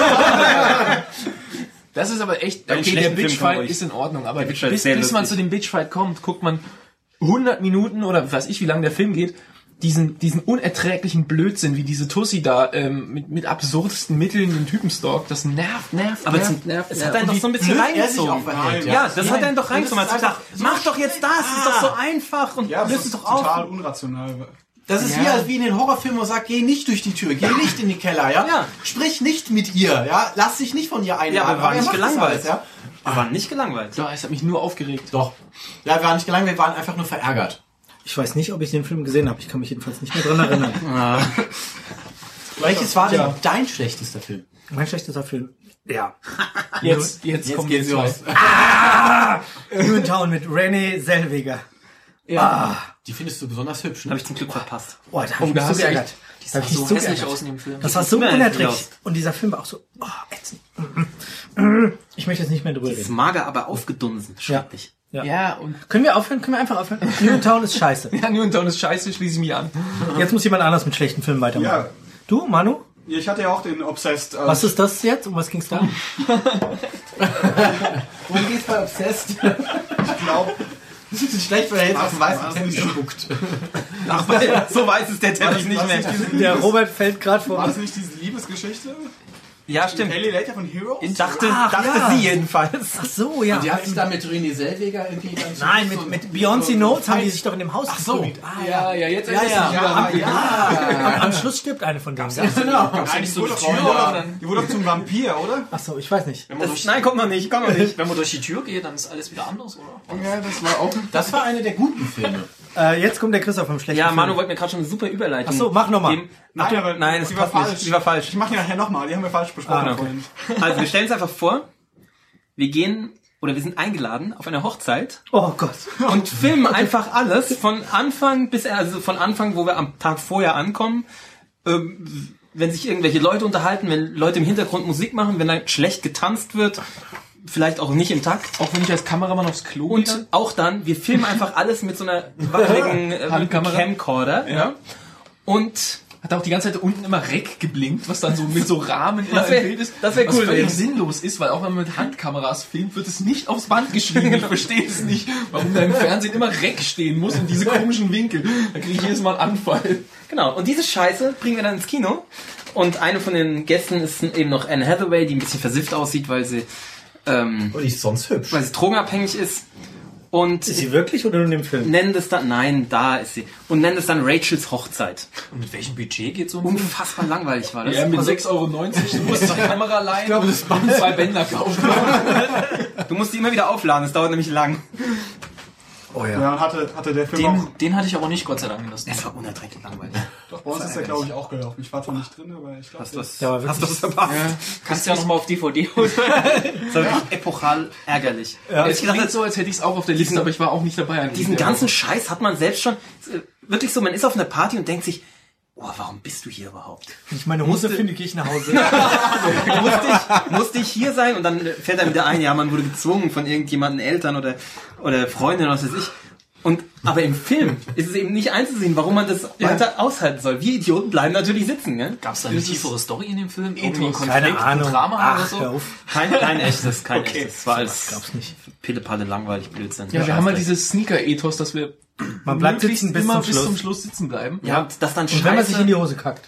Das ist aber echt, Bei den okay, der schlechten Filmen kann Bitchfight man ist in Ordnung, aber bis, Bitchfight ist sehr bis man lustig. zu dem Bitchfight kommt, guckt man hundert Minuten oder weiß ich, wie lange der Film geht, diesen, diesen unerträglichen Blödsinn, wie diese Tussi da ähm, mit, mit absurdesten Mitteln den Typen stalkt, das nervt, nervt, Aber nervt, es, nervt. es nervt. hat einen Und doch so ein bisschen blöd er sich auch reingezogen. verhält, Ja, ja. das hat einen doch reingezogen. Das ist Man hat gedacht, mach doch jetzt das, ist doch so einfach und Ja, das löst ist es doch total auf. unrational. Das ist Ja. wie, als wie in den Horrorfilmen, wo man sagt, geh nicht durch die Tür, geh nicht in den Keller, ja? Ja. Sprich nicht mit ihr, ja? Lass dich nicht von ihr einladen. Ja, aber wir waren er nicht macht das gelangweilt. alles, ja? Wir waren nicht gelangweilt. Ja, es hat mich nur aufgeregt. Doch. Ja, wir waren nicht gelangweilt, wir waren einfach nur verärgert. Ich weiß nicht, ob ich den Film gesehen habe. Ich kann mich jedenfalls nicht mehr dran erinnern. Welches war denn Ja. dein schlechtester Film? Mein schlechtester Film. Ja. Jetzt, jetzt, Jetzt kommt geht's die zwei. los. New in Town mit René Zellweger. Die findest du besonders hübsch, ne? Habe ich zum Glück verpasst. Oh, da habe Oh, ich mich da so hast du echt- geärgert. Die Da sah hab ich mich so so hässlich geärgert. aus in dem Film. Das war so immer hässlich unerträglich. aus. Und dieser Film war auch so, oh, ätzend. Ich möchte jetzt nicht mehr drüber Das ist reden. mager, aber aufgedunsen. Schrecklich. Ja. Ja, und Können wir aufhören? Können wir einfach aufhören? New in Town ist scheiße. ja, New in Town ist scheiße, schließe ich mich an. Jetzt muss jemand anders mit schlechten Filmen weitermachen. Ja. Du, Manu? Ich hatte ja auch den Obsessed. Äh, Was ist das jetzt? Um was ging's da? Worum geht's bei Obsessed? ich glaube, Das ist schlecht, weil er jetzt auf den weißen was Teppich nicht- spuckt. Ach, so weiß ist der Teppich nicht mehr. Der Robert fällt gerade vor. war das nicht diese Liebesgeschichte? Ja, stimmt. Haley Later von Heroes? Ich dachte, Ach, dachte ja. sie jedenfalls. Ach so, ja. Die hat sich da mit René Zellweger irgendwie dann so- Nein, so- mit, mit so- Beyoncé so- Notes haben die sich doch in dem Haus Ach so. geprügelt. Ah, Ja, ja, jetzt Ja, ist es ja. wieder. Ja, Am, am Schluss stirbt eine von denen. genau. Nein, die wurde, doch Tür, zum, oder dann- die wurde doch zum Vampir, oder? Ach so, ich weiß nicht. Wenn man, Das, durch, nein, kommt noch nicht, kommt noch nicht. wenn man durch die Tür geht, dann ist alles wieder anders, oder? Ja, das war auch... Das war einer der guten Filme. Äh, jetzt kommt der Christoph vom schlechten Ja, Film. Manu wollte mir gerade schon eine super Überleitung Ach so, mach noch mal. geben. Nein, aber Nein, das sie war passt nicht. falsch. Sie war falsch. Ich mache ja nachher nochmal, die haben wir falsch besprochen Ah, okay. vorhin. Also, wir stellen uns einfach vor, wir gehen, oder wir sind eingeladen auf eine Hochzeit Oh Gott. und filmen einfach alles von Anfang bis, also von Anfang, wo wir am Tag vorher ankommen, ähm, wenn sich irgendwelche Leute unterhalten, wenn Leute im Hintergrund Musik machen, wenn da schlecht getanzt wird, vielleicht auch nicht im Takt. Auch wenn ich als Kameramann aufs Klo gehe. Und auch dann, wir filmen einfach alles mit so einer wackeligen äh, Handkamera. Camcorder. Ja. Und Hat auch die ganze Zeit unten immer Rec geblinkt, was dann so mit so Rahmen immer Das wär- im Bild ist. das wär was cool völlig gewesen. sinnlos ist, weil auch wenn man mit Handkameras filmt, wird es nicht aufs Band geschrieben. Ich verstehe es nicht, warum da im Fernsehen immer Rec stehen muss und diese komischen Winkel. Da kriege ich jedes Mal einen Anfall. genau, und diese Scheiße bringen wir dann ins Kino. Und eine von den Gästen ist eben noch Anne Hathaway, die ein bisschen versifft aussieht, weil sie, ähm, Und die ist sonst hübsch. weil sie drogenabhängig ist. Und Ist sie wirklich oder nur in dem Film? nennen das dann, nein, da ist sie. Und nennen das dann Rachels Hochzeit. Und mit welchem Budget geht so ein Film? Unfassbar langweilig war das. Ja, mit sechs Euro neunzig, du musst die Kamera leihen. Ich glaube, das Band zwei Bänder kaufen. Du musst die immer wieder aufladen, das dauert nämlich lang. Oh ja. Ja, hatte, hatte der Film auch... Den, den hatte ich aber nicht, Gott sei Dank, das Es war unerträglich langweilig. Doch, bei uns ist der, glaube ich, auch gelaufen. Ich war zwar nicht drin, aber ich glaube... Hast du was, Ja, aber hast du was verpasst? Kannst du ja nochmal auf D V D holen. Das war wirklich epochal ärgerlich. Ja, Jetzt es gedacht, klingt so, als hätte ich es auch auf der Liste, aber ich war auch nicht dabei. an diesen diesem ganzen Scheiß hat man selbst schon, äh, wirklich so, man ist auf einer Party und denkt sich, oh, warum bist du hier überhaupt? Wenn ich meine Hose finde, gehe ich nach Hause. musste, ich, musste ich hier sein? Und dann fällt einem wieder ein, ja, man wurde gezwungen von irgendjemanden, Eltern oder, oder Freundinnen, was weiß ich. Und, aber im Film ist es eben nicht einzusehen, warum man das weiter aushalten soll. Wir Idioten bleiben natürlich sitzen, ne? Gab es da eine tiefere Story in dem Film? Irgendwie ein Keine Konflikt, ein Ahnung. Drama oder Ach, so? hör auf. Kein, kein echtes, kein Okay. echtes. Es war alles Gab's nicht. Pillepalle langweilig Blödsinn. Ja, wir haben halt dieses Sneaker-Ethos, dass wir Man bleibt möglichst sitzen bis immer zum bis Schluss. zum Schluss sitzen bleiben. ja, und das dann Und wenn man sich in scheiße. die Hose kackt.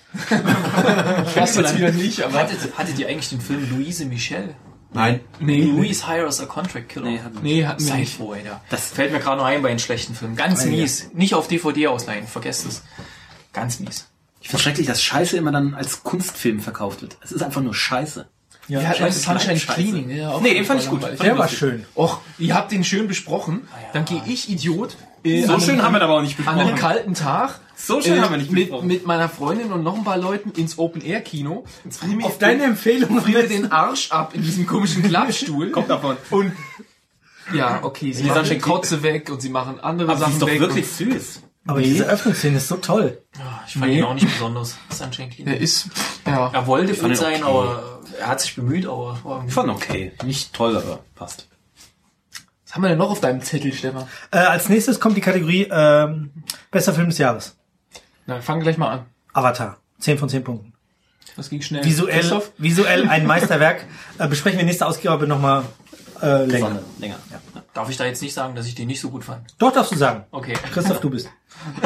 Das jetzt wieder nicht, aber... Hattet, hattet ihr eigentlich den Film Louise Michel? Nein. Nee, nee, Louise Hires a Contract Killer. Nee, hatten nee, hatten wir Seid nicht. froh, Alter. Das- Das fällt mir gerade noch ein bei den schlechten Filmen. Ganz mies. Nicht auf D V D ausleihen, vergesst es. Ganz mies. Ich finde schrecklich, dass Scheiße immer dann als Kunstfilm verkauft wird. Es ist einfach nur Scheiße. Ja, Ja, ja Scheiße, Sunshine Scheiße. Cleaning. Ja, auch Nee, den fand ich gut. langweilig. Der war schön. Och, ihr habt den schön besprochen. Dann gehe ich, Idiot, äh, So an schön einem- haben wir das aber auch nicht an einem besprochen. kalten Tag So schön äh, haben wir nicht mit, besprochen. mit meiner Freundin und noch ein paar Leuten ins Open-Air-Kino. Friere mir- Auf deine Empfehlung. friere mir den Arsch ab in diesem komischen Klappstuhl. Kommt davon. Und ja, okay, sie Die machen Sunshine die Kotze weg und sie machen andere Aber sie Sachen ist doch weg. wirklich süß. Aber diese Öffnungsszene ist so toll. Und, ich fand Nee. ihn auch nicht besonders. Sunshine Der Clinic. ist, ja. Er wollte gut ihn sein, okay. aber er hat sich bemüht, aber war irgendwie- Schon okay. Nicht toll, aber passt. Was haben wir denn noch auf deinem Zettel, Stefan? Äh, als nächstes kommt die Kategorie ähm, bester Film des Jahres. Na, fangen gleich mal an. Avatar. zehn von zehn Punkten. Das ging schnell. Visuell, Christoph? visuell ein Meisterwerk. Äh, besprechen wir nächste Ausgabe nochmal äh, länger. Sonne, länger. Ja. Darf ich da jetzt nicht sagen, dass ich den nicht so gut fand? Doch, darfst du sagen. Okay. Christoph, du bist.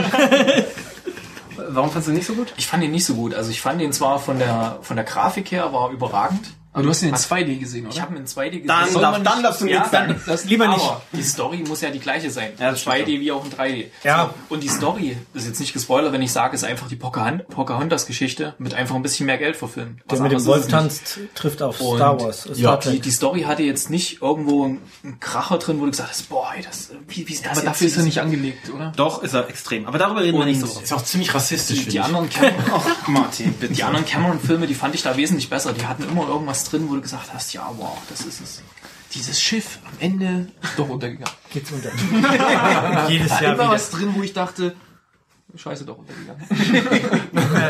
Warum fandst du nicht so gut? Ich fand ihn nicht so gut. Also ich fand ihn zwar von der von der Grafik her war überragend. Aber du hast ihn in zwei D gesehen, oder? Ich habe ihn in zwei D gesehen. Dann, Soll darf, man dann nicht- darfst du ja, nichts sagen. das lieber nicht. Aber die Story muss ja die gleiche sein. Ja, das zwei D stimmt. wie auch in drei D. Ja. So, und die Story ist jetzt nicht gespoilert, wenn ich sage, ist einfach die Pocahont- Pocahontas-Geschichte mit einfach ein bisschen mehr Geld verfilmen. Der Was mit dem anderes Wolf ist es nicht. tanzt, trifft auf Und Star Wars. äh, Ja, Star die, Trek. die Story hatte jetzt nicht irgendwo einen Kracher drin, wo du gesagt hast, boah, ey, das, wie, wie ist das Aber jetzt? dafür ist er nicht angelegt, oder? Doch, ist er extrem. Aber darüber reden wir Und nicht so. Ist auch ziemlich rassistisch, Die, die finde anderen Cameron, ich. Martin, bitte. die anderen Cameron-Filme, die fand ich da wesentlich besser. Die hatten immer irgendwas drin, wo du gesagt hast, ja, wow, das ist es. Dieses Schiff am Ende ist doch untergegangen. Geht's unter. Jedes Da Jahr immer wieder. was drin, wo ich dachte, scheiße, doch untergegangen.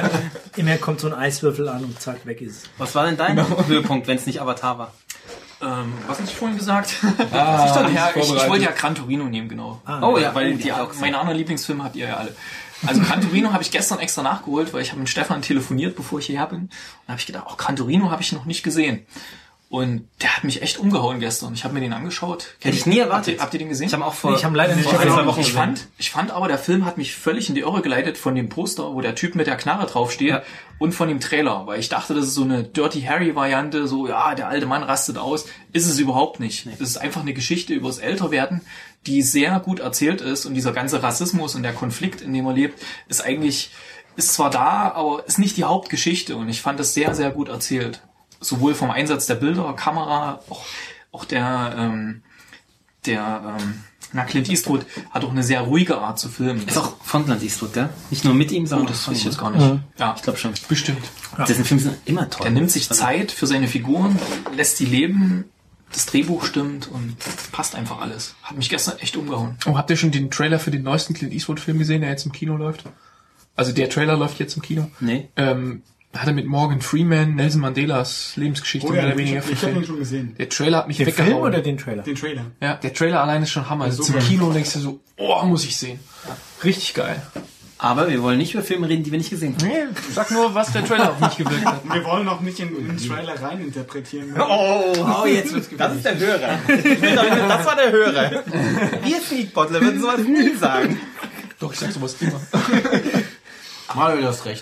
Immer kommt so ein Eiswürfel an und zack, weg ist es. Was war denn dein Höhepunkt, wenn es nicht Avatar war? Ähm, was hatte ich vorhin gesagt? Ah, Ach ja, ich, ich wollte ja Gran Torino nehmen, genau. Oh ja, Weil oh, die, ja, auch meine anderen Lieblingsfilme habt ihr ja alle. Also Gran Torino habe ich gestern extra nachgeholt, weil ich habe mit Stefan telefoniert, bevor ich hierher bin. Und habe ich gedacht, auch Gran Torino habe ich noch nicht gesehen. Und der hat mich echt umgehauen gestern. Ich habe mir den angeschaut. Hätte ich nie erwartet. Habt ihr, habt ihr den gesehen? Ich habe auch vor, Nee, ich hab leider nicht vor ein, gesehen. zwei Wochen ich gesehen. fand, ich fand aber, der Film hat mich völlig in die Irre geleitet von dem Poster, wo der Typ mit der Knarre draufsteht, Ja. und von dem Trailer, weil ich dachte, das ist so eine Dirty Harry-Variante, so, ja, der alte Mann rastet aus. Ist es überhaupt nicht. Das ist einfach eine Geschichte übers Älterwerden, die sehr gut erzählt ist, und dieser ganze Rassismus und der Konflikt, in dem er lebt, ist eigentlich, ist zwar da, aber ist nicht die Hauptgeschichte, und ich fand das sehr, sehr gut erzählt. Sowohl vom Einsatz der Bilder, Kamera, auch, auch der, ähm, der, ähm, na, Clint Eastwood hat auch eine sehr ruhige Art zu filmen. Ist auch von Clint Eastwood, gell? Nicht nur mit ihm, Oh, sondern das von weiß ich ihm. jetzt gar nicht. Ja, Ich glaube schon. Bestimmt. Dessen Filme sind immer toll. der nimmt sich Zeit für seine Figuren, lässt die leben, das Drehbuch stimmt und passt einfach alles. Hat mich gestern echt umgehauen. Oh, habt ihr schon den Trailer für den neuesten Clint Eastwood-Film gesehen, der jetzt im Kino läuft? Also der Trailer läuft jetzt im Kino. Nee. Ähm, da hat er mit Morgan Freeman Nelson Mandelas Lebensgeschichte Oh ja, mehr oder ich, weniger ich habe ihn verfilmt. schon gesehen. Der Trailer hat mich Den weggehauen. Film oder den Trailer? Den Trailer. Ja, der Trailer allein ist schon Hammer. Also super. zum Kino denkst du so, oh, muss ich sehen. Richtig geil. Aber wir wollen nicht über Filme reden, die wir nicht gesehen haben. Nee, sag nur, was der Trailer auf mich gewirkt hat. Wir wollen auch nicht in, in den Trailer reininterpretieren. Oh, jetzt wird's Das ist der Hörer. Das war der Hörer. Wir Sneakbottler würden sowas nie sagen. Doch, ich sag sowas immer. Manuel, du hast recht.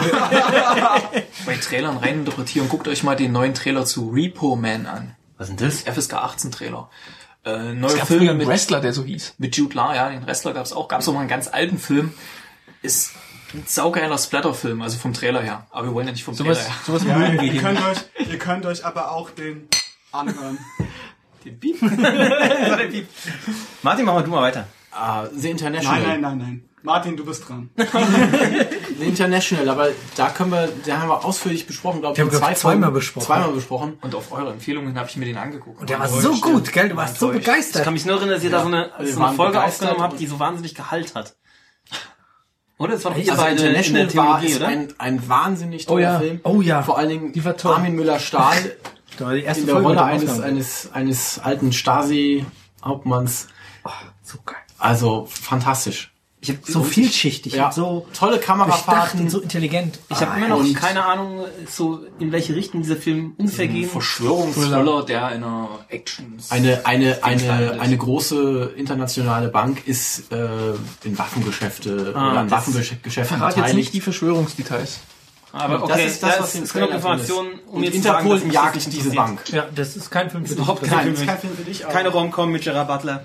Bei Trailern reininterpretieren, guckt euch mal den neuen Trailer zu Repo Man an. Was ist denn das? F S K achtzehn Trailer. Äh, Es neue gab früher Filme einen mit, Wrestler, der so hieß. mit Jude Law, ja, den Wrestler gab's auch. Gab's auch mal einen ganz alten Film. Ist ein saugeiler Splatterfilm, also vom Trailer her. Aber wir wollen ja nicht vom Sowas, Trailer her. sowas Ja, mögen wir ihr, hier könnt nicht. euch, ihr könnt euch aber auch den anhören. Den Beep. Martin, mach mal du mal weiter. Ah, The International. Nein, nein, nein, nein. Martin, du bist dran. The International, aber da können wir, da haben wir ausführlich besprochen, glaube ich. Den haben in wir zwei zweimal Folgen. besprochen. Zweimal besprochen. Und auf eure Empfehlungen habe ich mir den angeguckt. Und der war so gut, gell? Du warst so enttäuscht. Ich begeistert. kann mich nur erinnern, dass ihr da so eine, wir so eine waren Folge begeistert. aufgenommen habt, die so wahnsinnig Gehalt hat. Oder? Das war doch Also ihr beide in der International Theologie, war- ist oder? Ein, ein wahnsinnig toller Oh ja. Film. Oh ja. Vor allen Dingen Die war toll. Armin Müller-Stahl Da war die erste in der Folge Rolle mit der eines, Aufnahme. eines, eines alten Stasi-Hauptmanns. So geil. Also, fantastisch. Ich hab So vielschichtig, ja, so tolle durchdacht Kamerafahrten. und so intelligent. Ich habe immer noch keine Ahnung, so in welche Richtung dieser Film ungefähr gehen. Verschwörungsthriller, der in einer Action... Eine, eine, eine, Fall. eine große internationale Bank ist äh, in Waffengeschäfte Ah, oder an das- Waffengeschäften Verrat jetzt nicht die Verschwörungsdetails. Aber okay, das ist das, das was ist in genug genug Informationen, Informationen, um um jetzt zu sagen, Interpol dass mich jagt das nicht diese interessiert. Bank. Ja, das ist kein Film für dich. Überhaupt Das kein, ist kein Film für dich. Keine Rom-Com mit Gerard Butler.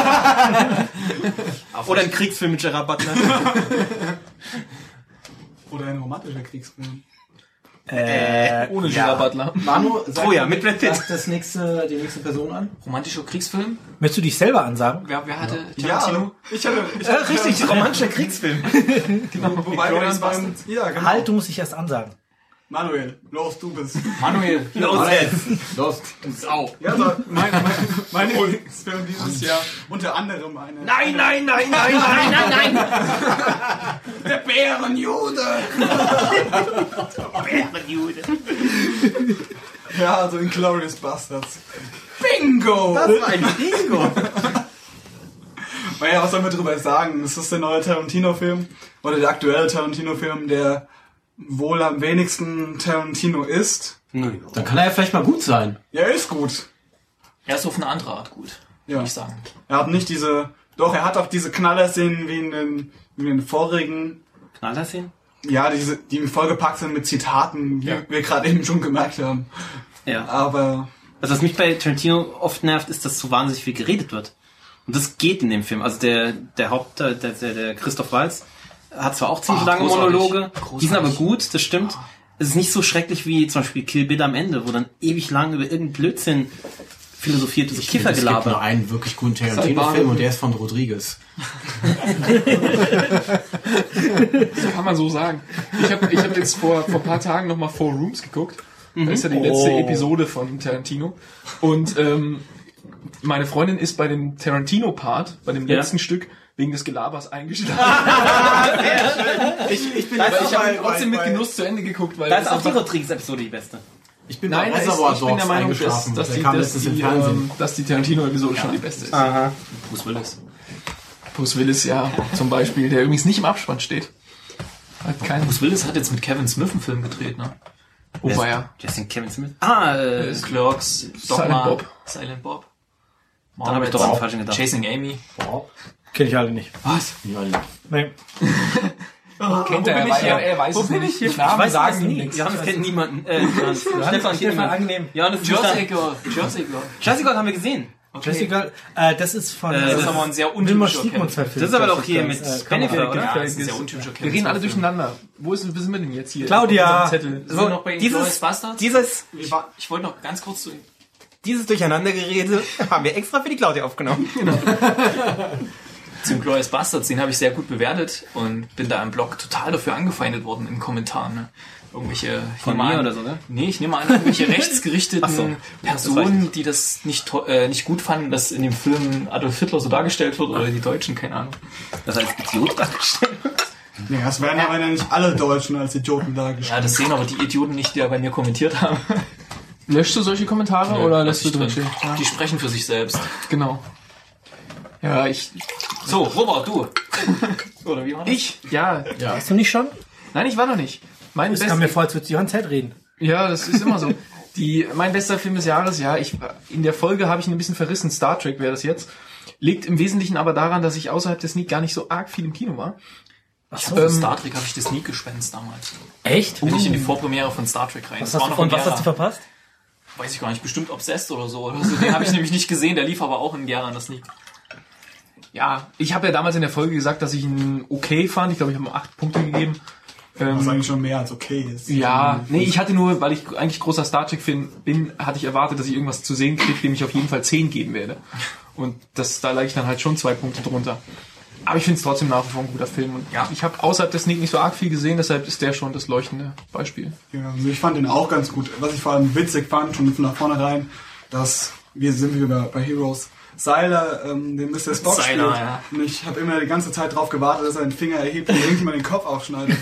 Oder ein Kriegsfilm mit Gerard Butler. Oder ein romantischer Kriegsfilm. Äh, Ohne Gerard Butler. Manu, sag, Troja mit Brad Pitt. sag das nächste, die nächste Person an. Romantischer Kriegsfilm? möchtest du dich selber ansagen? Wer, wer hatte Ja, Tarantino? ich hatte... Ich Äh, richtig, romantischer Kriegsfilm. Wobei wir dann beim... Ja, genau. Halt, du musst dich erst ansagen. Manuel, los, du bist. Manuel, Los jetzt. Los. Sau. Ja, also mein, mein, mein Lieblingsfilm dieses Jahr, unter anderem eine... Nein, nein, nein, nein, nein, nein, nein. Der Bärenjude! Bärenjude. Ja, also Inglourious Bastards. Bingo! Das war ein Bingo. Naja, was sollen wir drüber sagen? Ist das der neue Tarantino-Film? Oder der aktuelle Tarantino-Film, der wohl am wenigsten Tarantino ist? Dann kann er ja vielleicht mal gut sein. Ja, er ist gut. Er ist auf eine andere Art gut, Ja. würde ich sagen. Er hat nicht diese... Doch, er hat auch diese Knallerszenen wie in den, wie in den vorigen... Knallerszenen? Ja, diese, die vollgepackt sind mit Zitaten, wie Ja. wir gerade eben schon gemerkt haben. Ja. Aber... Also was mich bei Tarantino oft nervt, ist, dass so wahnsinnig viel geredet wird. Und das geht in dem Film. Also der, der Haupt, der, der, der Christoph Waltz hat zwar auch ziemlich Ah, lange großartig. Monologe, Großartig. die sind aber gut, das stimmt. Es ist nicht so schrecklich wie zum Beispiel Kill Bill am Ende, wo dann ewig lang über irgendeinen Blödsinn philosophiert, so Es gibt nur Kiffergelaber. einen wirklich guten Tarantino-Film und der ist von Rodriguez. Das kann man so sagen. Ich habe ich hab jetzt vor, vor ein paar Tagen nochmal Four Rooms geguckt. Da ist ja die letzte Oh. Episode von Tarantino. Und ähm, meine Freundin ist bei dem Tarantino-Part, bei dem Ja. letzten Stück, wegen des Gelabers eingeschlafen. Ich, ich bin Da Aber ist ich habe bei- trotzdem bei- mit Genuss zu Ende geguckt, weil Da das ist auch die einfach- Rodriguez-Episode die beste. Ich bin Nein, bei da ist, Reservoir ich bin Dogs der Meinung, dass, eingeschlafen. dass Der die, kam dass letztens die, im Fernsehen. ähm, dass die Tarantino-Episode schon die beste ist. Aha. Bruce Willis. Bruce Willis, ja, zum Beispiel, der übrigens nicht im Abspann steht. Hat keinen. Bruce Willis hat jetzt mit Kevin Smith einen Film gedreht, ne? Oh, war ja. Justin Kevin Smith. Ah, äh, Clerks, Silent Dogma, Bob. Silent Bob. dann habe ich doch an den falschen gedacht. Chasing Amy. Kenn ich alle nicht. Was? Ja, nicht. Nee. Kennt er, bin ich hier? er weiß Wo es bin nicht. ich hier? Die Namen Ich weiß sagen es ihm nie. nichts. Johannes kennt niemanden. Äh, Johannes. Stefan kennt Stefan, niemanden. angenehm. Johannes ist Jersey Jersey Girl. Jersey Girl. Jersey God haben wir gesehen. Jessica, äh, das ist von... Äh, Das ist das- aber ein sehr Wilmer untypischer Stiegmund Kevin. verfilmt. Das ist aber doch hier Jessica, mit äh, Bennifer, Kamera- oder? Ja, das ist ein sehr untypischer Kevin. Wir reden alle Smith-Film. durcheinander. Wo, ist, wo sind wir denn jetzt hier? Claudia. Auf unserem Zettel. Sind wir noch bei Inglourious Dieses, Bastards? dieses, Wie war, Ich wollte noch ganz kurz zu... dieses Durcheinandergerede haben wir extra für die Claudia aufgenommen. Zum Inglourious Bastards, den habe ich sehr gut bewertet und bin da im Blog total dafür angefeindet worden in Kommentaren. Ne? Irgendwelche ich Von nehme mir an- oder so, ne? Nee, ich nehme an, irgendwelche rechtsgerichteten Ach so. Personen, die das nicht to- äh, nicht gut fanden, dass in dem Film Adolf Hitler so dargestellt wird oder die Deutschen, keine Ahnung. Das als Idiot dargestellt. ja, es werden aber ja nicht alle Deutschen als Idioten dargestellt. Ja, das sehen aber die Idioten nicht, die da bei mir kommentiert haben. Löschst du solche Kommentare oder lässt du Lass ich drin stehen? Ja, Die sprechen für sich selbst. genau. Ja, ich, So, Robert, du. Oder wie war das? ich, ja. Hast du nicht schon? Nein, ich war noch nicht. Mein Das best- kam mir vor, als würdest du die ganze Zeit reden. Ja, das ist immer so. Die, mein bester Film des Jahres, ja, ich, in der Folge habe ich ihn ein bisschen verrissen. Star Trek wäre das jetzt. Liegt im Wesentlichen aber daran, dass ich außerhalb des Sneak gar nicht so arg viel im Kino war. Ich hab für Star Trek habe ich das nie geschwänzt damals. Echt? Bin ich in die Vorpremiere von Star Trek rein. Was Das war hast du, noch und in was hast du Gera. verpasst? Weiß ich gar nicht, bestimmt Obsessed oder so. Oder so. Den habe ich nämlich nicht gesehen, der lief aber auch in Gera, das Sneak. Ja, ich habe ja damals in der Folge gesagt, dass ich ihn okay fand. Ich glaube, ich habe ihm acht Punkte gegeben. Was Ähm, eigentlich schon mehr als okay ist. ja, nee, ich hatte nur, weil ich eigentlich großer Star Trek-Fan bin, hatte ich erwartet, dass ich irgendwas zu sehen kriege, dem ich auf jeden Fall zehn geben werde. Und das, da lag ich dann halt schon zwei Punkte drunter. Aber ich finde es trotzdem nach wie vor ein guter Film. Und ja, ich habe außerhalb des Sneak nicht so arg viel gesehen, deshalb ist der schon das leuchtende Beispiel. Ja, also ich fand den auch ganz gut. Was ich vor allem witzig fand, schon von vornherein, dass wir sind wieder bei Heroes. Seiler, ähm, den Mister Spock Seiler, spielt. ja. Und ich habe immer die ganze Zeit drauf gewartet, dass er den Finger erhebt und irgendjemand den Kopf aufschneidet.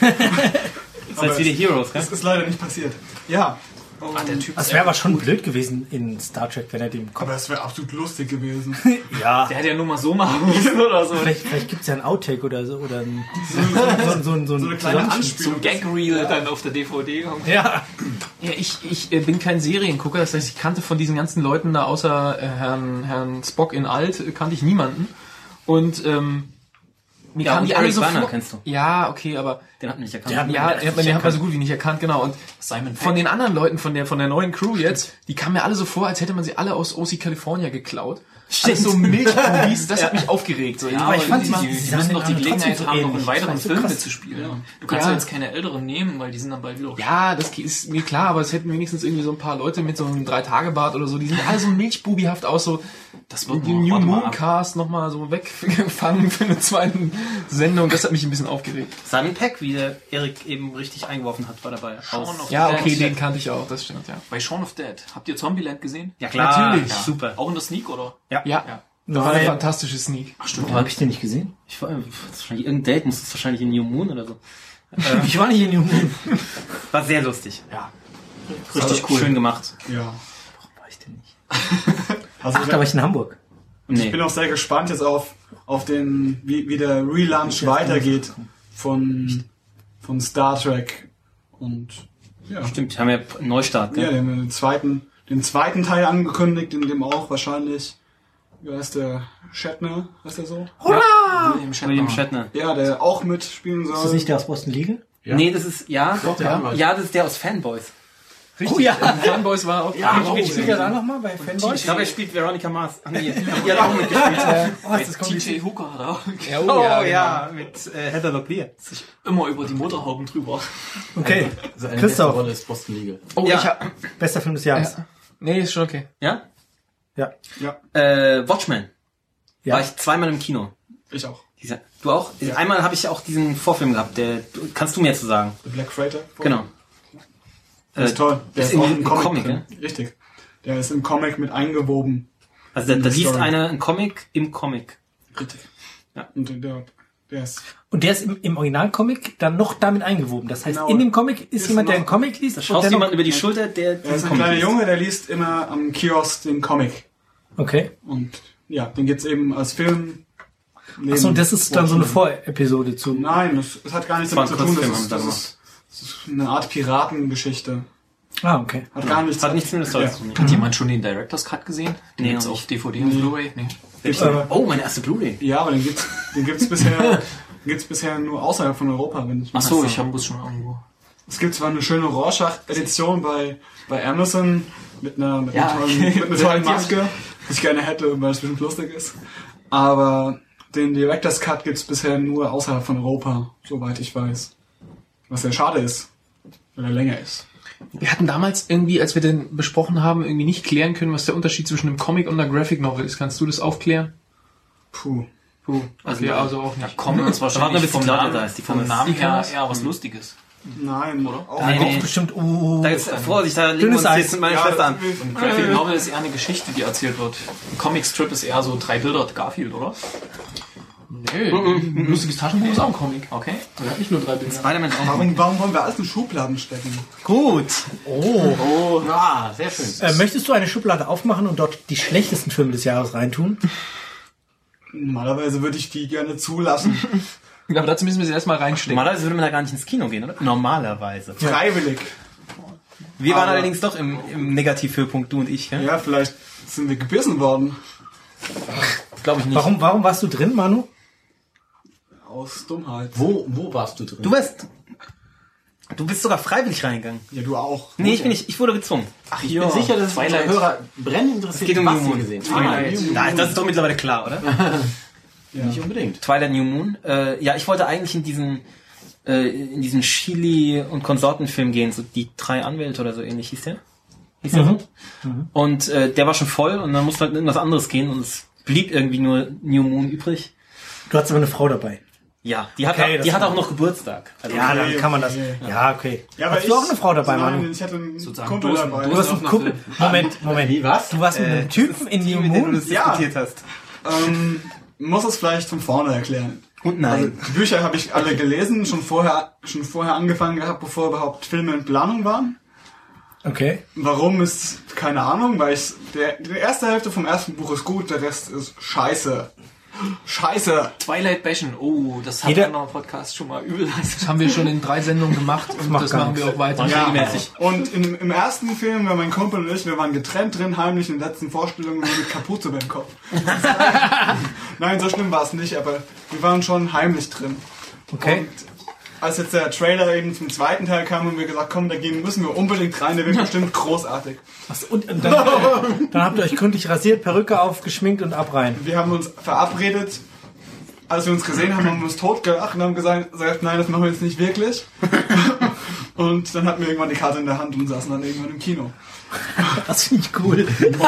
Das heißt wie die Heroes, gell? Das ist leider nicht passiert. Ja. Um, Ah, der Typ Das ist wäre aber schon blöd gewesen in Star Trek, wenn er dem Kopf... aber das wäre absolut lustig gewesen. Ja. Der hätte ja nur mal so machen müssen oder so. Vielleicht, vielleicht gibt es ja ein Outtake oder so. Oder ein, so, so, so, so, So eine kleine Anspielung. So ein Gag-Reel dann auf der D V D kommt. Ja. Ja, ich, ich äh, bin kein Seriengucker, das heißt, ich kannte von diesen ganzen Leuten da außer äh, Herrn, Herrn Spock in Alt, äh, kannte ich niemanden. Und ähm, mir Ja, kamen und die alle Eric so Bana vor. kennst du. Ja, okay, aber Den hat man nicht erkannt. Der hat ja, den hat man, den hat man so gut wie nicht erkannt, genau. Und Simon von den anderen Leuten, von der von der neuen Crew jetzt, die kamen mir alle so vor, als hätte man sie alle aus O C California geklaut. Alles so Milchbubis, das hat mich aufgeregt. So, Ja, aber ich fand die, die- die, die die sahen müssen doch die dann trotzdem Gelegenheit so haben, noch ähnlich. in weiteren Das war so Filmen krass. mitzuspielen. Du kannst Ja. ja jetzt keine älteren nehmen, weil die sind dann bald wieder. Ja, das ist mir klar, aber es hätten wenigstens irgendwie so ein paar Leute mit so einem Drei-Tage-Bart oder so, die sind alle so milchbubihaft aus, so Das wird den noch, New warte mal Moon ab. Cast nochmal so weggefangen für eine zweite Sendung. Das hat mich ein bisschen aufgeregt. Simon Pegg, wie der Erik eben richtig eingeworfen hat, war dabei. Shaun Aus- of Ja, the okay, Dead. den kannte ich auch, das stimmt, ja. Bei Shaun of Dead. Habt ihr Zombieland gesehen? Ja klar, Natürlich. super. Auch in der Sneak, oder? Ja, Ja. das war eine Nein. fantastische Sneak. Ach stimmt. Wo habe ich den nicht gesehen? Ich war, das ist wahrscheinlich irgendein Date, muss es wahrscheinlich in New Moon oder so. Ich war nicht in New Moon. War sehr lustig. Ja. Richtig cool. Schön gemacht. Ja. War ich denn nicht? Also Ach, ich, da war ich in Hamburg. Nee. ich bin auch sehr gespannt jetzt auf, auf den, wie, wie der Relaunch weitergeht von, von Star Trek. Und ja. Stimmt, haben wir einen Neustart, Ja, gell? die haben den zweiten, den zweiten Teil angekündigt, in dem auch wahrscheinlich, wie heißt der, Shatner, heißt der so? William Shatner. William Shatner. Ja, der auch mitspielen soll. Ist das nicht der aus Boston Legal? Ja. Nee, das ist, ja, Doch, der Anwalt. ja, das ist der aus Fanboys. Richtig. Oh ja. Fanboys war auch. Ja, oh, ich spiele ja da nochmal bei Fanboys. Ich glaube, er spielt Veronica Mars. Ach nee, die hat auch mitgespielt. Oh, ist das T kompliziert. J Hooker hat auch ja, Oh, genau. ja, mit äh, Heather Locklear. immer über die Motorhauben drüber. Okay, Also eine Christoph. beste Rolle ist Boston Legal. Oh, Ja. ich hab, bester Film des Jahres. ja. Nee, ist schon okay. Ja? Ja. Ja, Äh, Watchmen. Ja. War ich zweimal im Kino. ich auch. Dieser, du auch? Einmal habe ich auch diesen Vorfilm gehabt, der, du, kannst du mir jetzt so sagen? The Black Freighter. Genau. Der ist toll. Der ist ist, auch im- im im Comic, Comic, drin. Richtig. Der ist im Comic mit eingewoben. Also da, da Die liest Story. einer einen Comic im Comic. Richtig. Ja. Und der, der ist, Und der ist im, im Originalcomic dann noch damit eingewoben. Das heißt, Genau. in dem Comic ist, Ist jemand, der noch- einen Comic liest. Da und schaust der jemand noch, über die Schulter, der er ist diesen ein Comic kleiner liest. Junge, der liest immer am Kiosk den Comic. Okay. Und ja, den gibt's eben als Film. neben Achso, und das ist dann so eine Watchmen. Vorepisode zu. Nein, das, das hat gar nichts Das damit war zu ein tun. Das Kurzfilm, ist, haben das, wir ist, das ist eine Art Piratengeschichte. Ah, okay. Hat gar nichts, Das hat nichts mit der Story Ja. zu tun. Hat jemand schon den Director's Cut gesehen? Den Nee, gibt's noch auf nicht. D V D und Blu-ray? Nee. Gibt's Äh, aber, Oh, meine erste Blu-ray. ja, aber den gibt's, den gibt's bisher, gibt's bisher nur außerhalb von Europa, wenn ich Ach so, ich habe es schon irgendwo. Es gibt zwar eine schöne Rorschach-Edition bei, bei Amazon mit einer, mit Ja, einer tollen, okay. mit einer tollen Maske, die ich gerne hätte, weil es bestimmt lustig ist. Aber den Director's Cut gibt's bisher nur außerhalb von Europa, soweit ich weiß. Was sehr schade ist, weil er länger ist. Wir hatten damals irgendwie, als wir den besprochen haben, irgendwie nicht klären können, was der Unterschied zwischen einem Comic und einer Graphic Novel ist. Kannst du das aufklären? Puh. Puh, okay, also auch Ja, nicht. Comic ist Da warten wir, wahrscheinlich bis vom die Claudia Namen, da ist, die vom kann das- Namen die kann her das. eher was Lustiges. Nein, oder? Auch Nein, Da nee. gibt's bestimmt. Uh, Da ist, Vorsicht, da liegen wir Dünnes uns Eis. jetzt mit meiner Ja, Schwester an. Ein Graphic Novel ist eher eine Geschichte, die erzählt wird. Ein Comic-Strip ist eher so drei Bilder Garfield, oder? Nee, ein lustiges Taschenbuch ist auch ein Comic. Okay. Der hat nicht nur drei Bilder. Spider-Man auch. Warum, warum wollen wir alles in Schubladen stecken? Gut. oh. Ah, sehr schön. Äh, möchtest du eine Schublade aufmachen und dort die schlechtesten Filme des Jahres reintun? Normalerweise würde ich die gerne zulassen. Aber dazu müssen wir sie erstmal reinstecken. Normalerweise würde man da gar nicht ins Kino gehen, oder? Normalerweise. Freiwillig. Wir waren Aber- allerdings doch im, im Negativhöhepunkt, du und ich, gell? Ja, vielleicht sind wir gebissen worden. Glaube ich nicht. Warum, warum warst du drin, Manu? Aus Dummheit. Wo, wo warst du drin? Du warst... Du bist sogar freiwillig reingegangen. Ja, du auch. Nee, ich bin nicht. Ich wurde gezwungen. Ach, ich bin sicher, dass Twilight. unsere Hörer brennend interessiert Es geht um was New sie Moon. gesehen Twilight. haben. Da, das ist doch mittlerweile klar, oder? Ja. Nicht unbedingt. Twilight New Moon. Äh, ja, ich wollte eigentlich in diesen äh, in diesen Chili- und Konsortenfilm gehen, so die drei Anwälte oder so ähnlich hieß der. Hieß der so? Und äh, der war schon voll und dann musste halt irgendwas anderes gehen und es blieb irgendwie nur New Moon übrig. Du hattest aber eine Frau dabei. Ja, die hat, Okay, auch, das die hat war- auch noch Geburtstag. Also, Ja, dann Okay, kann man das. okay. Ja, okay. Ja, aber Hast du auch eine Frau dabei, Nein, Manu? ich hatte einen Sozusagen Kumpel Dosen- dabei. Du hast einen Kumpel. Moment, Moment. Wie, was? Du warst mit einem Typen in die, New mit dem du Moon? das Ja. diskutiert hast. Ähm, muss es vielleicht von vorne erklären. Und nein. Also, die Bücher habe ich alle gelesen, schon vorher, schon vorher angefangen gehabt, bevor überhaupt Filme in Planung waren. Okay. Warum ist keine Ahnung, weil ich der die erste Hälfte vom ersten Buch ist gut, der Rest ist scheiße. Scheiße. Twilight Bastion, oh, das hat Jeder- ein anderer Podcast schon mal übel. Das haben wir schon in drei Sendungen gemacht und macht das gar machen wir nichts. auch weiter. Ja, regelmäßig. und im, im ersten Film, war mein Kumpel und ich, wir waren getrennt drin, heimlich in den letzten Vorstellungen nur mit Kapuze beim Kopf. Nein, so schlimm war es nicht, aber wir waren schon heimlich drin. Okay. als jetzt der Trailer eben zum zweiten Teil kam, haben wir gesagt, komm, da gehen müssen wir unbedingt rein, der wird bestimmt großartig. Was, und, und dann, dann habt ihr euch gründlich rasiert, Perücke aufgeschminkt und ab rein. Wir haben uns verabredet, als wir uns gesehen haben, haben wir uns totgelacht und haben gesagt, nein, das machen wir jetzt nicht wirklich. Und dann hatten wir irgendwann die Karte in der Hand und saßen dann irgendwann im Kino. Das finde ich cool.